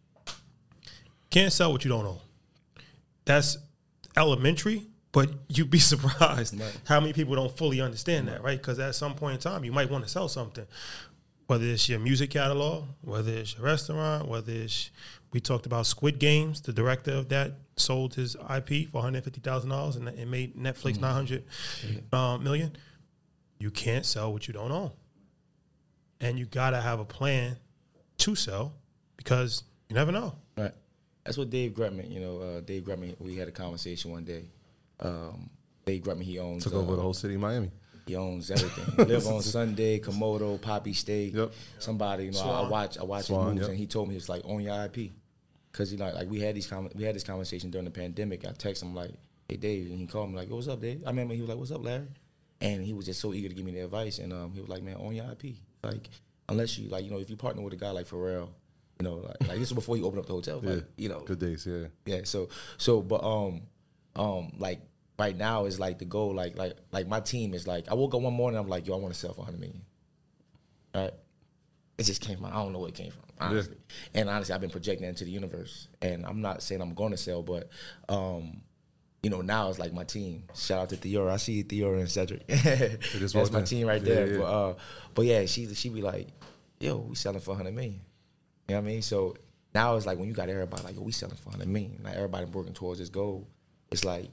Can't sell what you don't own. That's elementary, but you'd be surprised right. how many people don't fully understand that, right? Because at some point in time, you might want to sell something, whether it's your music catalog, whether it's your restaurant, whether it's, we talked about Squid Games, the director of that sold his I P for one hundred fifty thousand dollars and it made Netflix mm-hmm. nine hundred uh, million. You can't sell what you don't own. And you got to have a plan to sell because you never know. Right. That's what Dave Gretman, you know, uh, Dave Gretman, we had a conversation one day. Um, Dave Gretman, he owns. Took over uh, the whole city of Miami. He owns everything. He live on Sunday, Komodo, Poppy Steak. Yep. Somebody, you know, Swan. I watch I watch Swan, his moves, yep. and he told me, it's like, own your I P. Because, you know, like, we had these com- we had this conversation during the pandemic. I texted him, like, hey, Dave, and he called me, like, what's up, Dave? I remember he was like, what's up, Larry? And he was just so eager to give me the advice, and um, he was like, man, own your I P. Like, unless you, like, you know, if you partner with a guy like Pharrell, you know, like, like this was before he opened up the hotel, like, yeah. you know. Good days, yeah. Yeah, so, so, but, um, um, like, right now is, like, the goal, like, like, like, my team is, like, I woke up one morning, I'm like, yo, I want to sell for one hundred million. Right? It just came out. I don't know where it came from, honestly. Yeah. And honestly, I've been projecting that into the universe, and I'm not saying I'm going to sell, but, um, you know, now it's like my team. Shout out to Theora. I see Theora and Cedric. is That's my what- team right yeah, there. yeah. But uh, but yeah, she she be like, yo, we selling for one hundred million. You know what I mean? So now it's like when you got everybody like, yo, we selling for one hundred million. Like everybody working towards this goal. It's like,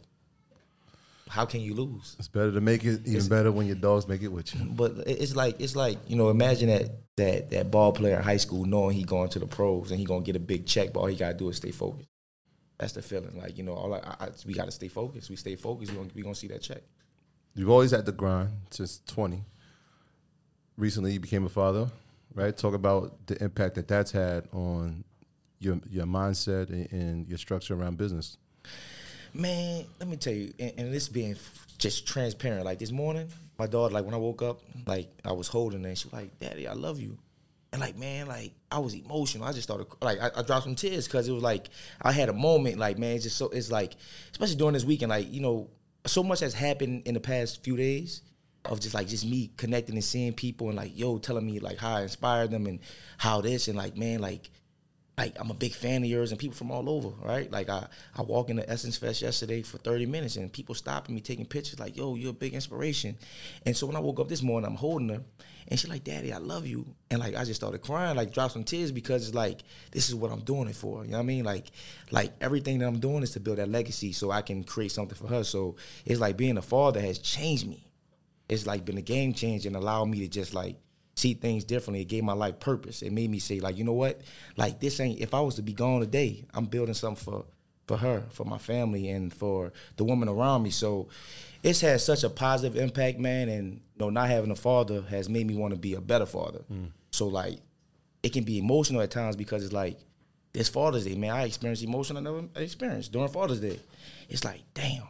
how can you lose? It's better to make it even better when your dogs make it with you. But it's like it's like you know, imagine that that that ball player in high school knowing he going to the pros and he gonna get a big check, but all he gotta do is stay focused. That's the feeling. Like you know, all I, I, we gotta stay focused. We stay focused. We gonna, we gonna see that check. You've always had the grind since twenty. Recently, you became a father, right? Talk about the impact that that's had on your your mindset and, and your structure around business. Man, let me tell you, and, and this being f- just transparent. Like this morning, my daughter, like when I woke up, like I was holding her, and she was like, "Daddy, I love you." And like, man, like I was emotional. I just started, like, I, I dropped some tears because it was like I had a moment. Like, man, it's just so, it's like, especially during this weekend, like you know, so much has happened in the past few days of just like just me connecting and seeing people and like, yo, telling me like how I inspired them and how this and like, man, like. Like, I'm a big fan of yours and people from all over, right? Like, I, I walk into Essence Fest yesterday for thirty minutes and people stopping me, taking pictures like, yo, you're a big inspiration. And so when I woke up this morning, I'm holding her and she's like, Daddy, I love you. And, like, I just started crying, like, dropped some tears because it's like, this is what I'm doing it for. You know what I mean? Like, like everything that I'm doing is to build that legacy so I can create something for her. So it's like being a father has changed me. It's like been a game changer and allowed me to just, like, see things differently. It gave my life purpose. It made me say, like, you know what? Like, this ain't, if I was to be gone today, I'm building something for, for her, for my family, and for the women around me. So it's had such a positive impact, man, and, you know, not having a father has made me want to be a better father. Mm. So, like, it can be emotional at times because it's like, this Father's Day, man, I experienced emotion I never experienced during Father's Day. It's like, damn,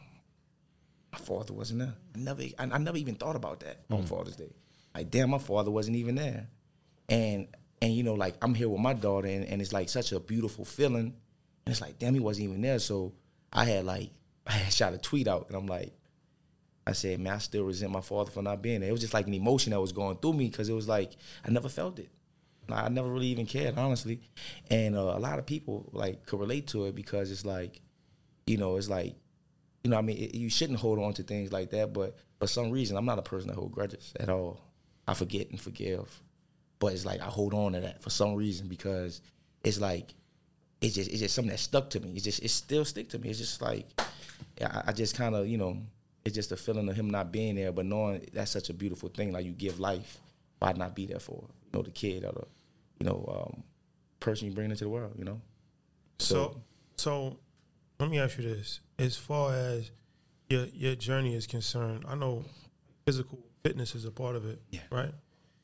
my father wasn't there. I never, I, I never even thought about that mm. on Father's Day. Like, damn, my father wasn't even there. And, and you know, like, I'm here with my daughter, and, and it's, like, such a beautiful feeling. And it's like, damn, he wasn't even there. So I had, like, I had shot a tweet out, and I'm like, I said, man, I still resent my father for not being there. It was just, like, an emotion that was going through me because it was, like, I never felt it. I never really even cared, honestly. And uh, a lot of people, like, could relate to it because it's, like, you know, it's, like, you know, I mean, it, you shouldn't hold on to things like that, but for some reason, I'm not a person that holds grudges at all. I forget and forgive, but it's like I hold on to that for some reason because it's like it's just it's just something that stuck to me. It's just it still stick to me. It's just like I, I just kind of you know it's just a feeling of him not being there, but knowing that's such a beautiful thing. Like you give life by not be there for you know the kid or the you know um, person you bring into the world. You know. So so let me ask you this: as far as your your journey is concerned, I know physical fitness is a part of it, yeah. right?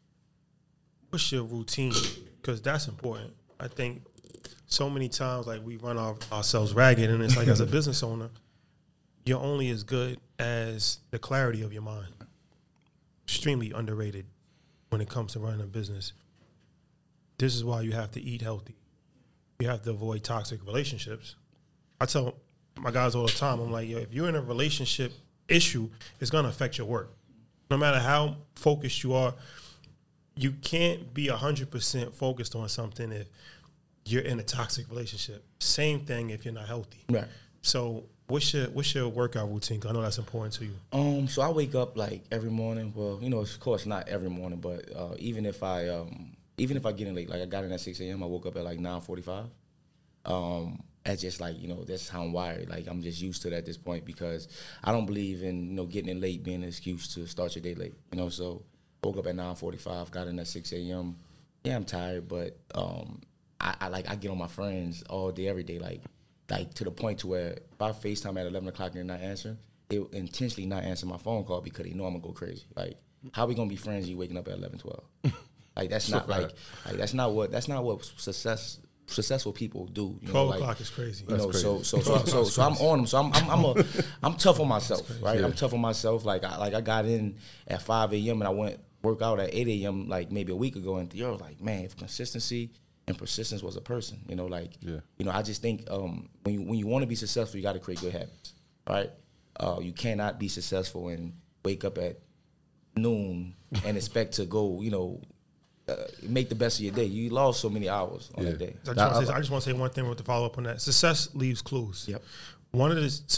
What's your routine? Because that's important. I think so many times, like, we run our, ourselves ragged, and it's like, as a business owner, you're only as good as the clarity of your mind. Extremely underrated when it comes to running a business. This is why you have to eat healthy. You have to avoid toxic relationships. I tell my guys all the time, I'm like, yo, if you're in a relationship issue, it's going to affect your work. No matter how focused you are, you can't be one hundred percent focused on something if you're in a toxic relationship. Same thing if you're not healthy. Right. So what's your what's your workout routine? 'Cause I know that's important to you. Um. So I wake up like every morning. Well, you know, of course not every morning, but uh, even if I um even if I get in late, like I got in at six a.m., I woke up at like nine forty-five. Um. That's just like, you know, that's how I'm wired. Like, I'm just used to it at this point because I don't believe in, you know, getting in late being an excuse to start your day late. You know, so woke up at nine forty-five, got in at six a.m. Yeah, I'm tired, but um, I, I like I get on my friends all day, every day, like like to the point to where if I FaceTime at eleven o'clock and they're not answering, they will intentionally not answer my phone call because they know I'm gonna go crazy. Like, how we gonna be friends? You waking up at eleven, twelve? Like, that's not like, like that's not what that's not what success. Successful people do. You Twelve know, like, o'clock is crazy. You know, crazy. so so so so, so I'm on them. So I'm I'm I'm, a, I'm tough on myself, right? Yeah. I'm tough on myself. Like I like I got in at five a.m. and I went work out at eight a.m. like maybe a week ago, and Theo was like, man, if consistency and persistence was a person, you know, like yeah. you know, I just think um, when you when you want to be successful, you got to create good habits, right? Uh, you cannot be successful and wake up at noon and expect to go, you know. Uh, make the best of your day. You lost so many hours on Yeah. that day. I just, want to say, I just want to say one thing with the follow up on that. Success leaves clues. Yep. One of the so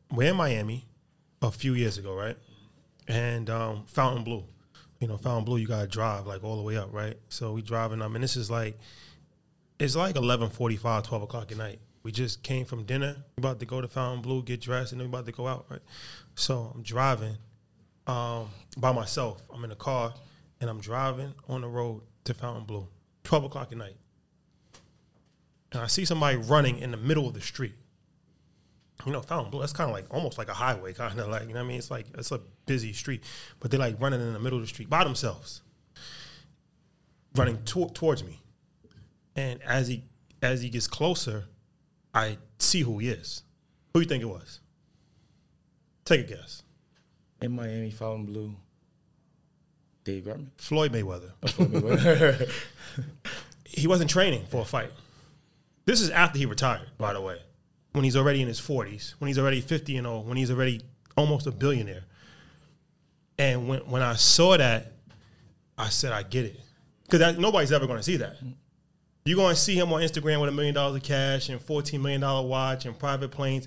we're in Miami a few years ago, right? And um, Fountain Blue. You know, Fountain Blue, you got to drive, like, all the way up, right? So we driving up, and this is like, it's like eleven forty-five, twelve o'clock at night. We just came from dinner. We about to go to Fountain Blue, get dressed, and then we about to go out, right? So I'm driving um, by myself. I'm in the car, and I'm driving on the road to Fountain Blue, twelve o'clock at night. And I see somebody running in the middle of the street. You know, Fountain Blue, that's kind of like almost like a highway, kind of like, you know what I mean? It's like, it's a busy street, but they're like running in the middle of the street by themselves, running to- towards me. And as he as he gets closer, I see who he is. Who you think it was? Take a guess. In Miami, Fountain Blue, Dave Garman. Floyd Mayweather. Oh, Floyd Mayweather. He wasn't training for a fight. This is after he retired, by the way. When he's already in his forties, when he's already fifty and old, when he's already almost a billionaire. And when when I saw that, I said, I get it. Because nobody's ever going to see that. You're going to see him on Instagram with a million dollars of cash and fourteen million dollars watch and private planes.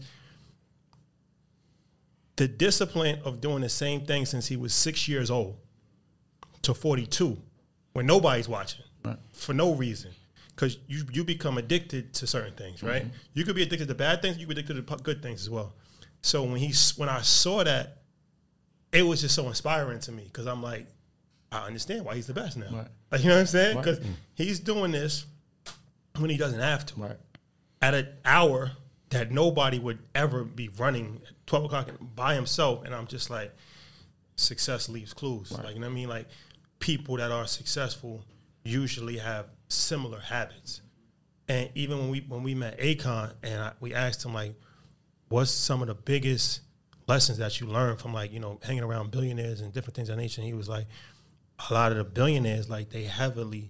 The discipline of doing the same thing since he was six years old to forty-two, when nobody's watching, right, for no reason. Because you you become addicted to certain things, right? Mm-hmm. You could be addicted to bad things. You could be addicted to good things as well. So when he when I saw that, it was just so inspiring to me because I'm like, I understand why he's the best now. Right. Like, you know what I'm saying? Because right. he's doing this when he doesn't have to. Right. At an hour that nobody would ever be running at twelve o'clock by himself. And I'm just like, success leaves clues. Right. Like, you know what I mean? Like, people that are successful usually have similar habits. And even when we when we met Akon and I, we asked him, like, what's some of the biggest lessons that you learned from, like, you know, hanging around billionaires and different things of that nature? And he was like, a lot of the billionaires, like, they heavily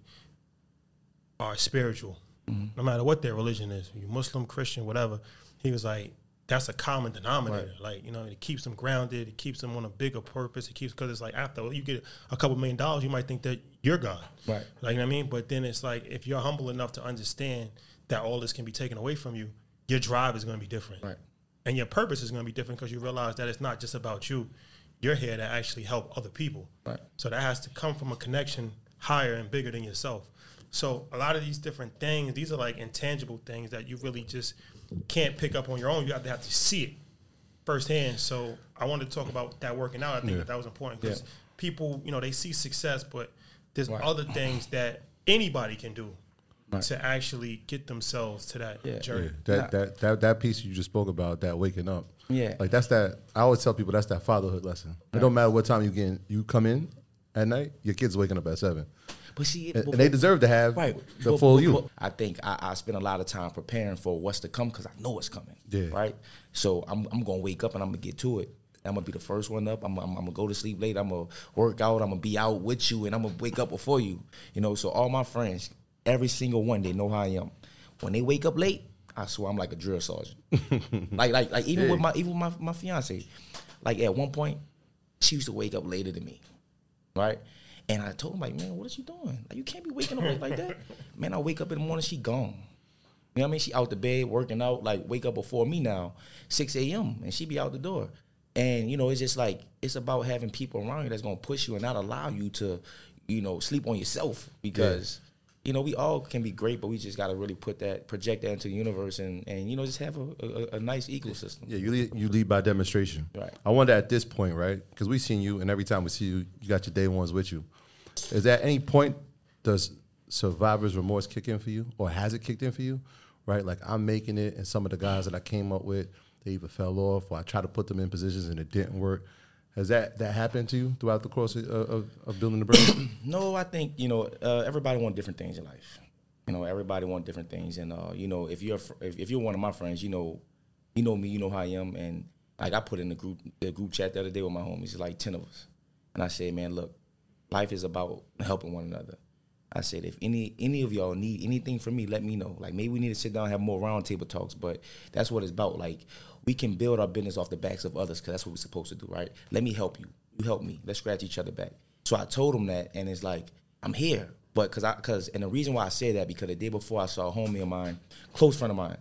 are spiritual, mm-hmm. no matter what their religion is, you Muslim, Christian, whatever. He was like, that's a common denominator. Right. Like, you know, it keeps them grounded. It keeps them on a bigger purpose. It keeps, because it's like after you get a couple million dollars, you might think that you're God. Right. Like, you know what I mean? But then it's like, if you're humble enough to understand that all this can be taken away from you, your drive is going to be different. Right. And your purpose is going to be different because you realize that it's not just about you. You're here to actually help other people. Right. So that has to come from a connection higher and bigger than yourself. So a lot of these different things, these are like intangible things that you really just can't pick up on your own. You have to have to see it firsthand. So I wanted to talk about that working out. I think yeah. that that was important because yeah. people, you know, they see success, but there's right. other things that anybody can do right. to actually get themselves to that yeah. journey. Yeah. That, that that that piece you just spoke about, that waking up. Yeah. Like, that's that, I always tell people that's that fatherhood lesson. Right. It don't matter what time you get, you come in at night, your kid's waking up at seven. But see, and, but, and they deserve to have right. the but, full but, you. But I think I, I spend a lot of time preparing for what's to come because I know it's coming. Yeah. Right. So I'm I'm gonna wake up and I'm gonna get to it. I'm gonna be the first one up. I'm, I'm, I'm gonna go to sleep late. I'm gonna work out. I'm gonna be out with you, and I'm gonna wake up before you. You know. So all my friends, every single one, they know how I am. When they wake up late, I swear I'm like a drill sergeant. like like like even yeah. with my even with my my fiance, like at one point, she used to wake up later than me, right? And I told him, like, man, what is you doing? Like, you can't be waking up late like that. Man, I wake up in the morning, she gone. You know what I mean? She out the bed, working out, like, wake up before me now, six a.m., and she be out the door. And, you know, it's just like, it's about having people around you that's going to push you and not allow you to, you know, sleep on yourself. Because, yeah. you know, we all can be great, but we just got to really put that, project that into the universe and, and you know, just have a, a, a nice ecosystem. Yeah, you lead, you lead by demonstration. Right. I wonder at this point, right, because we've seen you, and every time we see you, you got your day ones with you. Is at any point does survivor's remorse kick in for you, or has it kicked in for you? Right, like, I'm making it, and some of the guys that I came up with, they either fell off, or I tried to put them in positions and it didn't work. Has that that happened to you throughout the course of, of, of building the brand? No, I think you know uh, everybody wants different things in life. You know, everybody wants different things, and uh, you know, if you're if, if you're one of my friends, you know, you know me, you know how I am, and like I put in the group the group chat the other day with my homies, it's like ten of us, and I said, man, look. Life is about helping one another. I said, if any any of y'all need anything from me, let me know. Like, maybe we need to sit down and have more roundtable talks, but that's what it's about. Like, we can build our business off the backs of others because that's what we're supposed to do, right? Let me help you. You help me. Let's scratch each other back. So I told him that, and it's like, I'm here. But because I, because, and the reason why I say that, because the day before I saw a homie of mine, close friend of mine,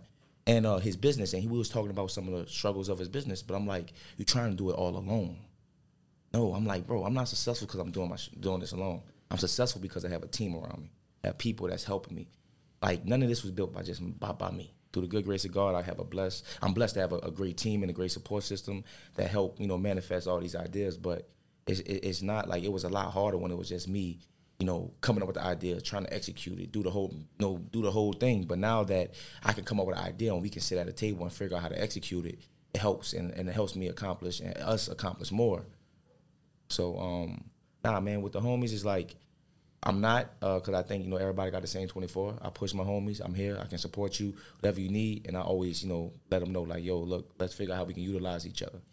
and uh, his business, and he was talking about some of the struggles of his business. But I'm like, you're trying to do it all alone. No, I'm like, bro, I'm not successful because I'm doing my doing this alone. I'm successful because I have a team around me. I have people that's helping me. Like, none of this was built by just by, by me. Through the good grace of God, I have a blessed. I'm blessed to have a, a great team and a great support system that help, you know, manifest all these ideas. But it's, it's not like it was a lot harder when it was just me, you know, coming up with the idea, trying to execute it, do the whole, you know, do the whole thing. But now that I can come up with an idea and we can sit at a table and figure out how to execute it, it helps and, and it helps me accomplish and us accomplish more. So, um, nah, man, with the homies, it's like, I'm not, because uh, I think, you know, everybody got the same twenty-four. I push my homies. I'm here. I can support you, whatever you need. And I always, you know, let them know, like, yo, look, let's figure out how we can utilize each other.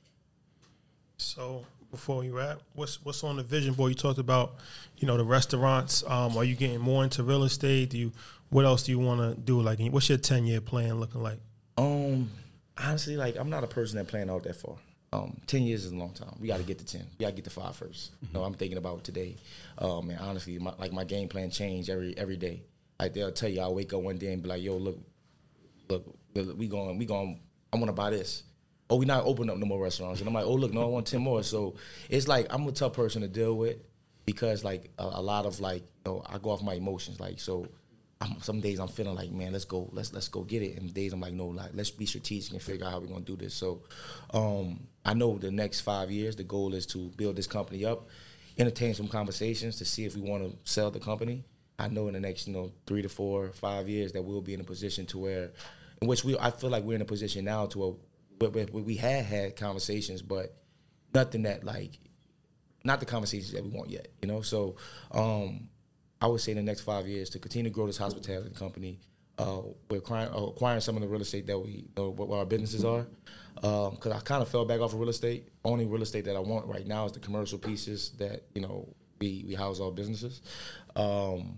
So before we wrap, what's what's on the vision board? You talked about, you know, the restaurants. Um, are you getting more into real estate? Do you, what else do you want to do? Like, what's your ten-year plan looking like? Um, honestly, like, I'm not a person that plan out that far. Um, ten years is a long time. We got to get to ten. We got to get to five first. You know, I'm thinking about today. Um, and honestly, my, like my game plan change every every day. Like they'll tell you, I'll wake up one day and be like, yo, look, look, we going, we going, I want to buy this. Oh, we not opening up no more restaurants. And I'm like, oh, look, no, I want ten more. So it's like I'm a tough person to deal with because like a, a lot of like, you know, I go off my emotions. Like, so I'm, some days I'm feeling like, man, let's go, let's let's go get it. And days I'm like, no, like let's be strategic and figure out how we're gonna do this. So um, I know the next five years, the goal is to build this company up, entertain some conversations to see if we want to sell the company. I know in the next, you know, three to four, five years that we'll be in a position to where, in which we, I feel like we're in a position now to where, where, where we had had conversations, but nothing that like, not the conversations that we want yet, you know. So. Um, I would say in the next five years to continue to grow this hospitality company. Uh, we're acquiring, uh, acquiring some of the real estate that we, uh, what, what our businesses are. Because um, I kind of fell back off of real estate. Only real estate that I want right now is the commercial pieces that, you know, we, we house our businesses. Um,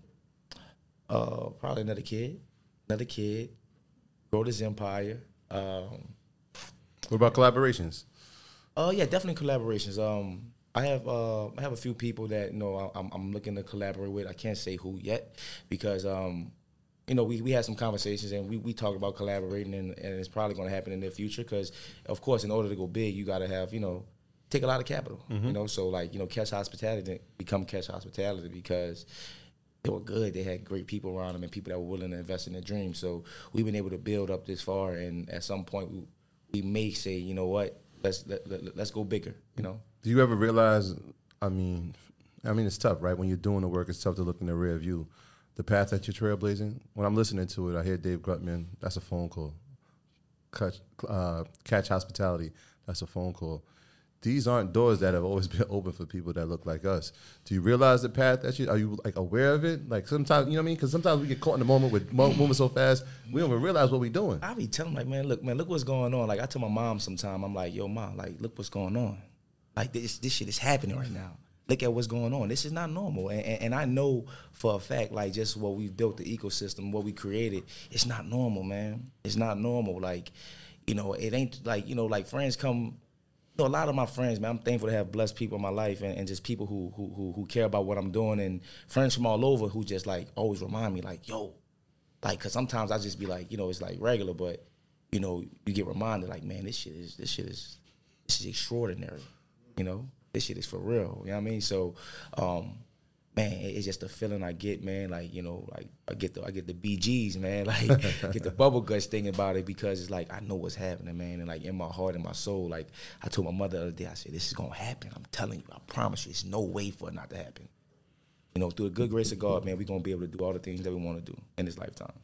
uh, probably another kid, another kid, grow this empire. Um, what about collaborations? Oh, uh, yeah, definitely collaborations. Um, I have uh, I have a few people that you know I'm, I'm looking to collaborate with. I can't say who yet because um, you know we, we had some conversations and we, we talked about collaborating and, and it's probably going to happen in the future because of course in order to go big you got to have you know take a lot of capital mm-hmm. you know so like you know Catch Hospitality didn't become Catch Hospitality because they were good. They had great people around them and people that were willing to invest in their dreams. So we've been able to build up this far and at some point we, we may say you know what let's let, let, let's go bigger you know. Do you ever realize, I mean, I mean, it's tough, right? When you're doing the work, it's tough to look in the rear view. The path that you're trailblazing, when I'm listening to it, I hear Dave Grutman, that's a phone call. Catch, uh, Catch Hospitality, that's a phone call. These aren't doors that have always been open for people that look like us. Do you realize the path that you, are you like aware of it? Like sometimes, you know what I mean? Because sometimes we get caught in the moment with mo- moving so fast, we don't even realize what we're doing. I be telling like, man, look, man, look what's going on. Like I tell my mom sometime, I'm like, yo, mom, like, look what's going on. Like, this this shit is happening right now. Look at what's going on. This is not normal. And, and, and I know for a fact, like, just what we've built, the ecosystem, what we created, it's not normal, man. It's not normal. Like, you know, it ain't like, you know, like friends come, you know, a lot of my friends, man, I'm thankful to have blessed people in my life and, and just people who, who who who care about what I'm doing and friends from all over who just, like, always remind me, like, yo, like, because sometimes I just be like, you know, it's, like, regular, but, you know, you get reminded, like, man, this shit is, this shit is, this is extraordinary. You know, this shit is for real. You know what I mean? So, um, man, it's just the feeling I get, man. Like, you know, like I get the I get the B Gs, man. Like, get the bubble guts thinking about it because it's like I know what's happening, man. And like in my heart and my soul, like I told my mother the other day, I said, "This is gonna happen. I'm telling you. I promise you. There's no way for it not to happen." You know, through the good grace of God, man, we're gonna be able to do all the things that we want to do in this lifetime.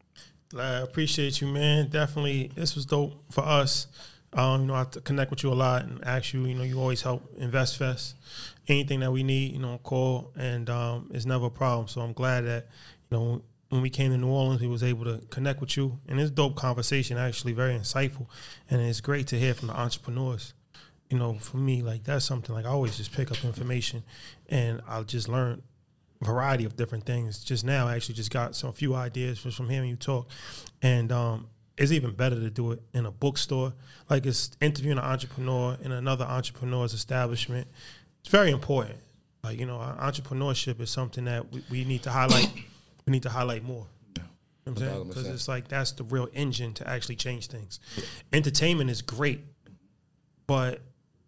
I appreciate you, man. Definitely, this was dope for us. Um, you know, I have to connect with you a lot and ask you, you know, you always help InvestFest. Anything that we need, you know, call, and um, it's never a problem. So I'm glad that, you know, when we came to New Orleans, we was able to connect with you. And it's a dope conversation, actually, very insightful. And it's great to hear from the entrepreneurs. You know, for me, like, that's something, like, I always just pick up information, and I'll just learn a variety of different things. Just now, I actually just got some few ideas just from hearing you talk. And, um, it's even better to do it in a bookstore. Like it's interviewing an entrepreneur in another entrepreneur's establishment. It's very important. Like, you know, entrepreneurship is something that we, we need to highlight. We need to highlight more. You You know what I'm saying? Because it's like that's the real engine to actually change things. Yeah. Entertainment is great, but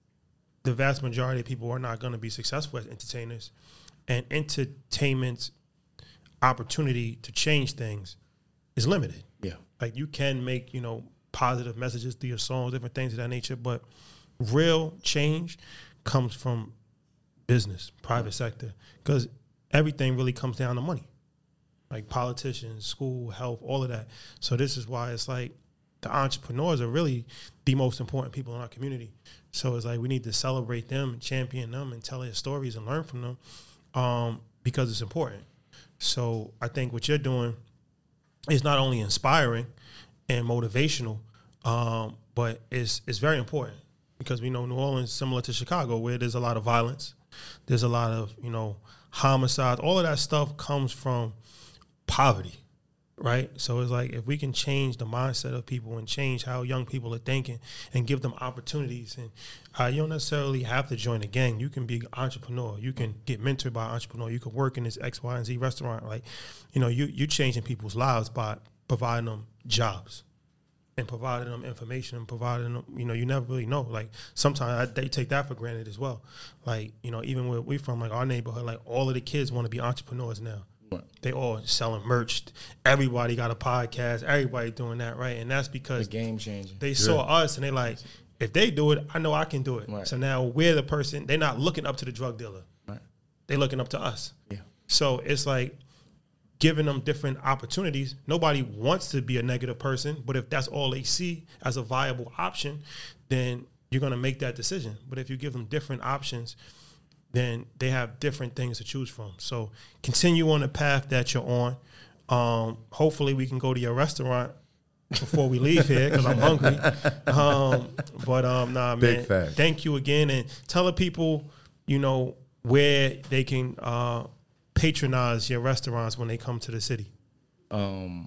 the vast majority of people are not going to be successful as entertainers. And entertainment's opportunity to change things is limited. Yeah. Like you can make, you know, positive messages through your songs, different things of that nature, but real change comes from business, private sector, because everything really comes down to money. Like politicians, school, health, all of that. So this is why it's like the entrepreneurs are really the most important people in our community. So it's like we need to celebrate them and champion them and tell their stories and learn from them um, because it's important. So I think what you're doing is not only inspiring and motivational, um, but it's it's very important because we know New Orleans, similar to Chicago, where there's a lot of violence, there's a lot of, you know, homicides. All of that stuff comes from poverty, right? So it's like if we can change the mindset of people and change how young people are thinking and give them opportunities, and uh, you don't necessarily have to join a gang. You can be an entrepreneur. You can get mentored by an entrepreneur. You can work in this X, Y, and Z restaurant. Like, you know, you you changing people's lives by providing them jobs and providing them information and providing them, you know, you never really know. Like sometimes I, they take that for granted as well. Like, you know, even where we from, like our neighborhood, like all of the kids want to be entrepreneurs now. Right. They all selling merch. Everybody got a podcast. Everybody doing that, right? And that's because the game changing. They saw yeah. us and they like, if they do it, I know I can do it. Right. So now we're the person. They're not looking up to the drug dealer. Right. They're looking up to us. Yeah. So it's like giving them different opportunities. Nobody wants to be a negative person, but if that's all they see as a viable option, then you're going to make that decision. But if you give them different options, then they have different things to choose from. So continue on the path that you're on. Um, hopefully we can go to your restaurant before we leave here because I'm hungry. Um, but um, nah, Big man, fact. Thank you again. And tell the people, you know, where they can uh, patronize your restaurants when they come to the city. Um,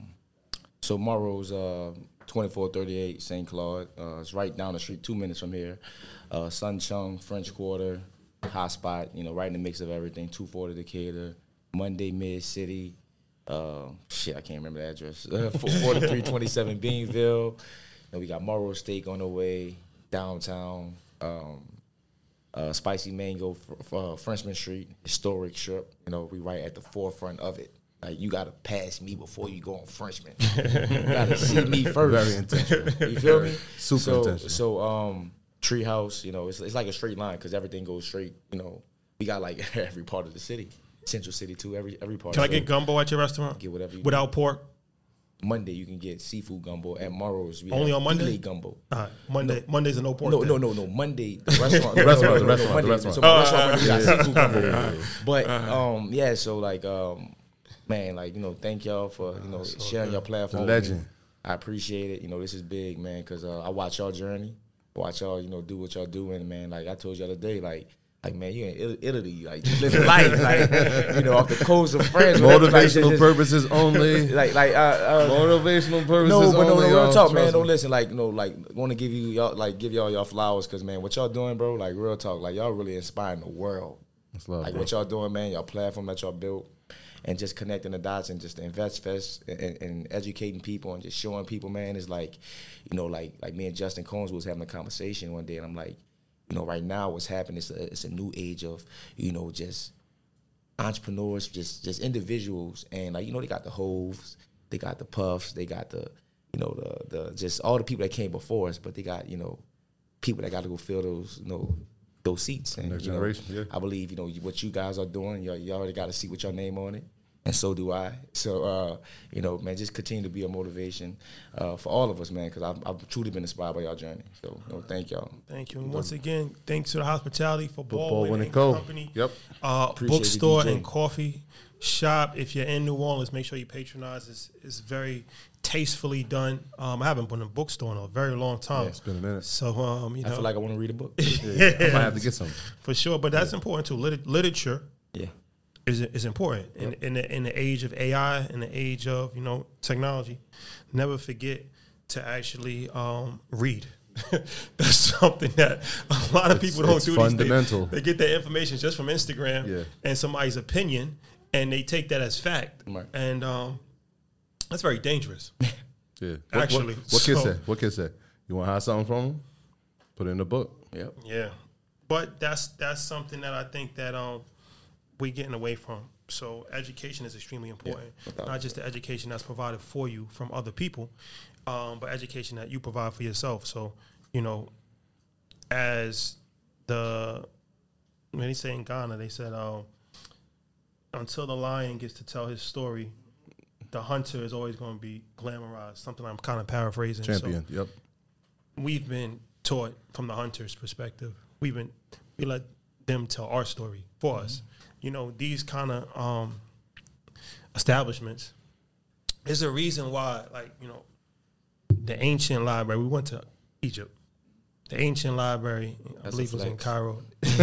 so Morrow's uh, twenty-four thirty-eight Saint Claude. Uh, it's right down the street, two minutes from here. Uh, Sun Chung, French Quarter, hot spot, you know, right in the mix of everything. two forty Decatur, Monday Mid City. Uh, shit, I can't remember the address. Uh, forty-three twenty-seven Beanville. And we got Morrow Steak on the way, downtown. Um, uh, Spicy Mango, uh, Frenchman Street, historic strip. You know, we right at the forefront of it. Like, you got to pass me before you go on Frenchman. You got to see me first. Very intentional. You feel me? Super so, intentional. So, um, Treehouse, you know, it's, it's like a straight line because everything goes straight. You know, we got like every part of the city. Central City too, every every part. Can I get gumbo at your restaurant? Get whatever you without want. pork. Monday you can get seafood gumbo. At Morrow's we only have on Monday filet gumbo. All right. Monday, no, Mondays are no pork. No, then. no, no, no. Monday the restaurant, the restaurant, no, no, the restaurant, Monday, the restaurant. So Oh, restaurant uh, Monday yeah. we got seafood gumbo. Uh, But uh, um, yeah, so like um, man, like you know, thank y'all for you know so sharing good. your platform. The legend. I appreciate it. You know, this is big, man, because uh, I watch y'all journey, watch y'all, you know, do what y'all doing, man. Like I told you the other day, like. Like, man, you in Italy, like, you living life, like, you know, off the coast of France. Motivational like, just, purposes only. Like, like, uh, uh, Motivational purposes no, but no, only. no, real y'all. talk, man. Trust Don't me. listen, like, no, like, want to give you, y'all, like, give y'all y'all flowers, because, man, what y'all doing, bro, like, real talk, like, y'all really inspiring the world. That's love, like, bro. what y'all doing, man, y'all platform that y'all built, and just connecting the dots and just the Invest Fest and, and, and educating people and just showing people, man, is like, you know, like, like me and Justin Combs was having a conversation one day, and I'm like, you know, right now what's happening is a, it's a new age of, you know, just entrepreneurs, just just individuals. And, like, you know, they got the Hoves, they got the Puffs, they got the, you know, the the just all the people that came before us, but they got, you know, people that got to go fill those, you know, those seats. And, Next you know, generation, yeah. I believe, you know, what you guys are doing, you you already got a seat with your name on it. And so do I. So, uh, you know, man, just continue to be a motivation uh, for all of us, man, because I've, I've truly been inspired by y'all journey. So, you know, thank y'all. Thank you. And once again, thanks to the hospitality for Baldwin Baldwin and and Co. Company. Yep. Uh, Appreciate bookstore you, D J. and coffee shop. If you're in New Orleans, make sure you patronize. It's, it's very tastefully done. Um, I haven't been in a bookstore in a very long time. Yeah, it's been a minute. So, um, you I know, feel like I want to read a book. Yeah, I might have to get some. for sure. But that's important too. Lit- literature Yeah. is is important in Yep. in the in the age of A I, in the age of, you know, technology. Never forget to actually um, read. That's something that a lot of It's- people don't it's do. fundamental. These days. They get their information just from Instagram Yeah. and somebody's opinion, and they take that as fact. Right. And um, That's very dangerous. Yeah. What, Actually, what, what kid so- say? What kid say? You want to hide something from him? Put it in the book. Yep. Yeah, but that's that's something that I think that um we getting away from. So education is extremely important. without Not just the education that's provided for you from other people, um, but education that you provide for yourself. So you know, as the when they say in Ghana, they said um, until the lion gets to tell his story, the hunter is always going to be glamorized. Something I'm kind of paraphrasing. Champion. So Yep. we've been taught from the hunter's perspective. We've been we let them tell our story for us. You know, these kind of um, establishments. There's a reason why, like you know, the ancient library. We went to Egypt. The ancient library, I That's believe, a was in flex. Cairo.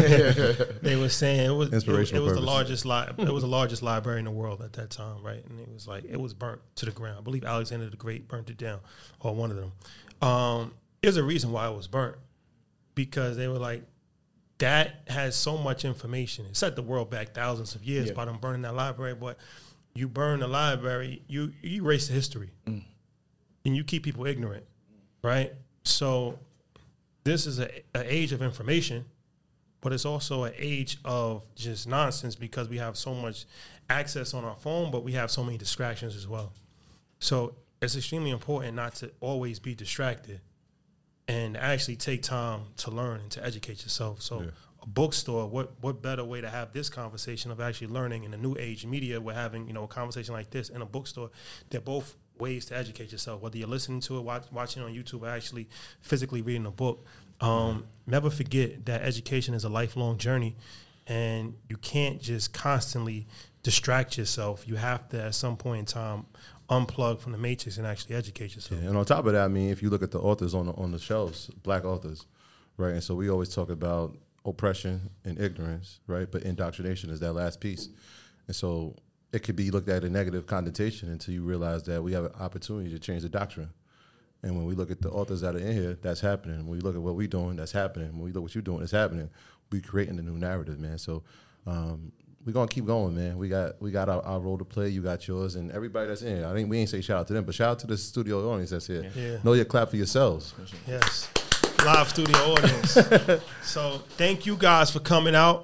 They were saying it was it, was- it Inspirational was the purpose. largest li- it was the largest library in the world at that time, right? And it was like it was burnt to the ground. I believe Alexander the Great burnt it down, or one of them. Um, there's a reason why it was burnt, because they were like, that has so much information. It set the world back thousands of years Yeah. by them burning that library. But you burn the library, you you erase the history, Mm. and you keep people ignorant, right? So this is a, a age of information, but it's also an age of just nonsense, because we have so much access on our phone, but we have so many distractions as well. So it's extremely important not to always be distracted and actually take time to learn and to educate yourself. So Yeah. a bookstore, what what better way to have this conversation of actually learning in the new age media? We're having, you know, a conversation like this in a bookstore. They're both ways to educate yourself, whether you're listening to it, watch, watching on YouTube, or actually physically reading a book. Um, never forget that education is a lifelong journey, and you can't just constantly distract yourself. You have to, at some point in time, unplug from the matrix and actually educate yourself. Yeah, and on top of that, I mean, if you look at the authors on the, on the shelves, black authors, right? And so we always talk about oppression and ignorance, right? But indoctrination is that last piece. And so it could be looked at a negative connotation until you realize that we have an opportunity to change the doctrine. And when we look at the authors that are in here, that's happening. When we look at what we're doing, that's happening. When we look at what you're doing, it's happening. We're creating a new narrative, man. So um, we're gonna keep going, man. We got we got our, our role to play. You got yours, and everybody that's in here. I think we ain't say shout out to them, but shout out to the studio audience that's here. Yeah. Know your clap for yourselves. Yes. Live studio audience. So thank you guys for coming out.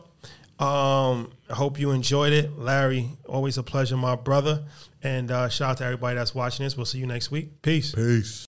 Um, I hope you enjoyed it. Larry, always a pleasure, my brother. And uh, shout out to everybody that's watching this. We'll see you next week. Peace. Peace.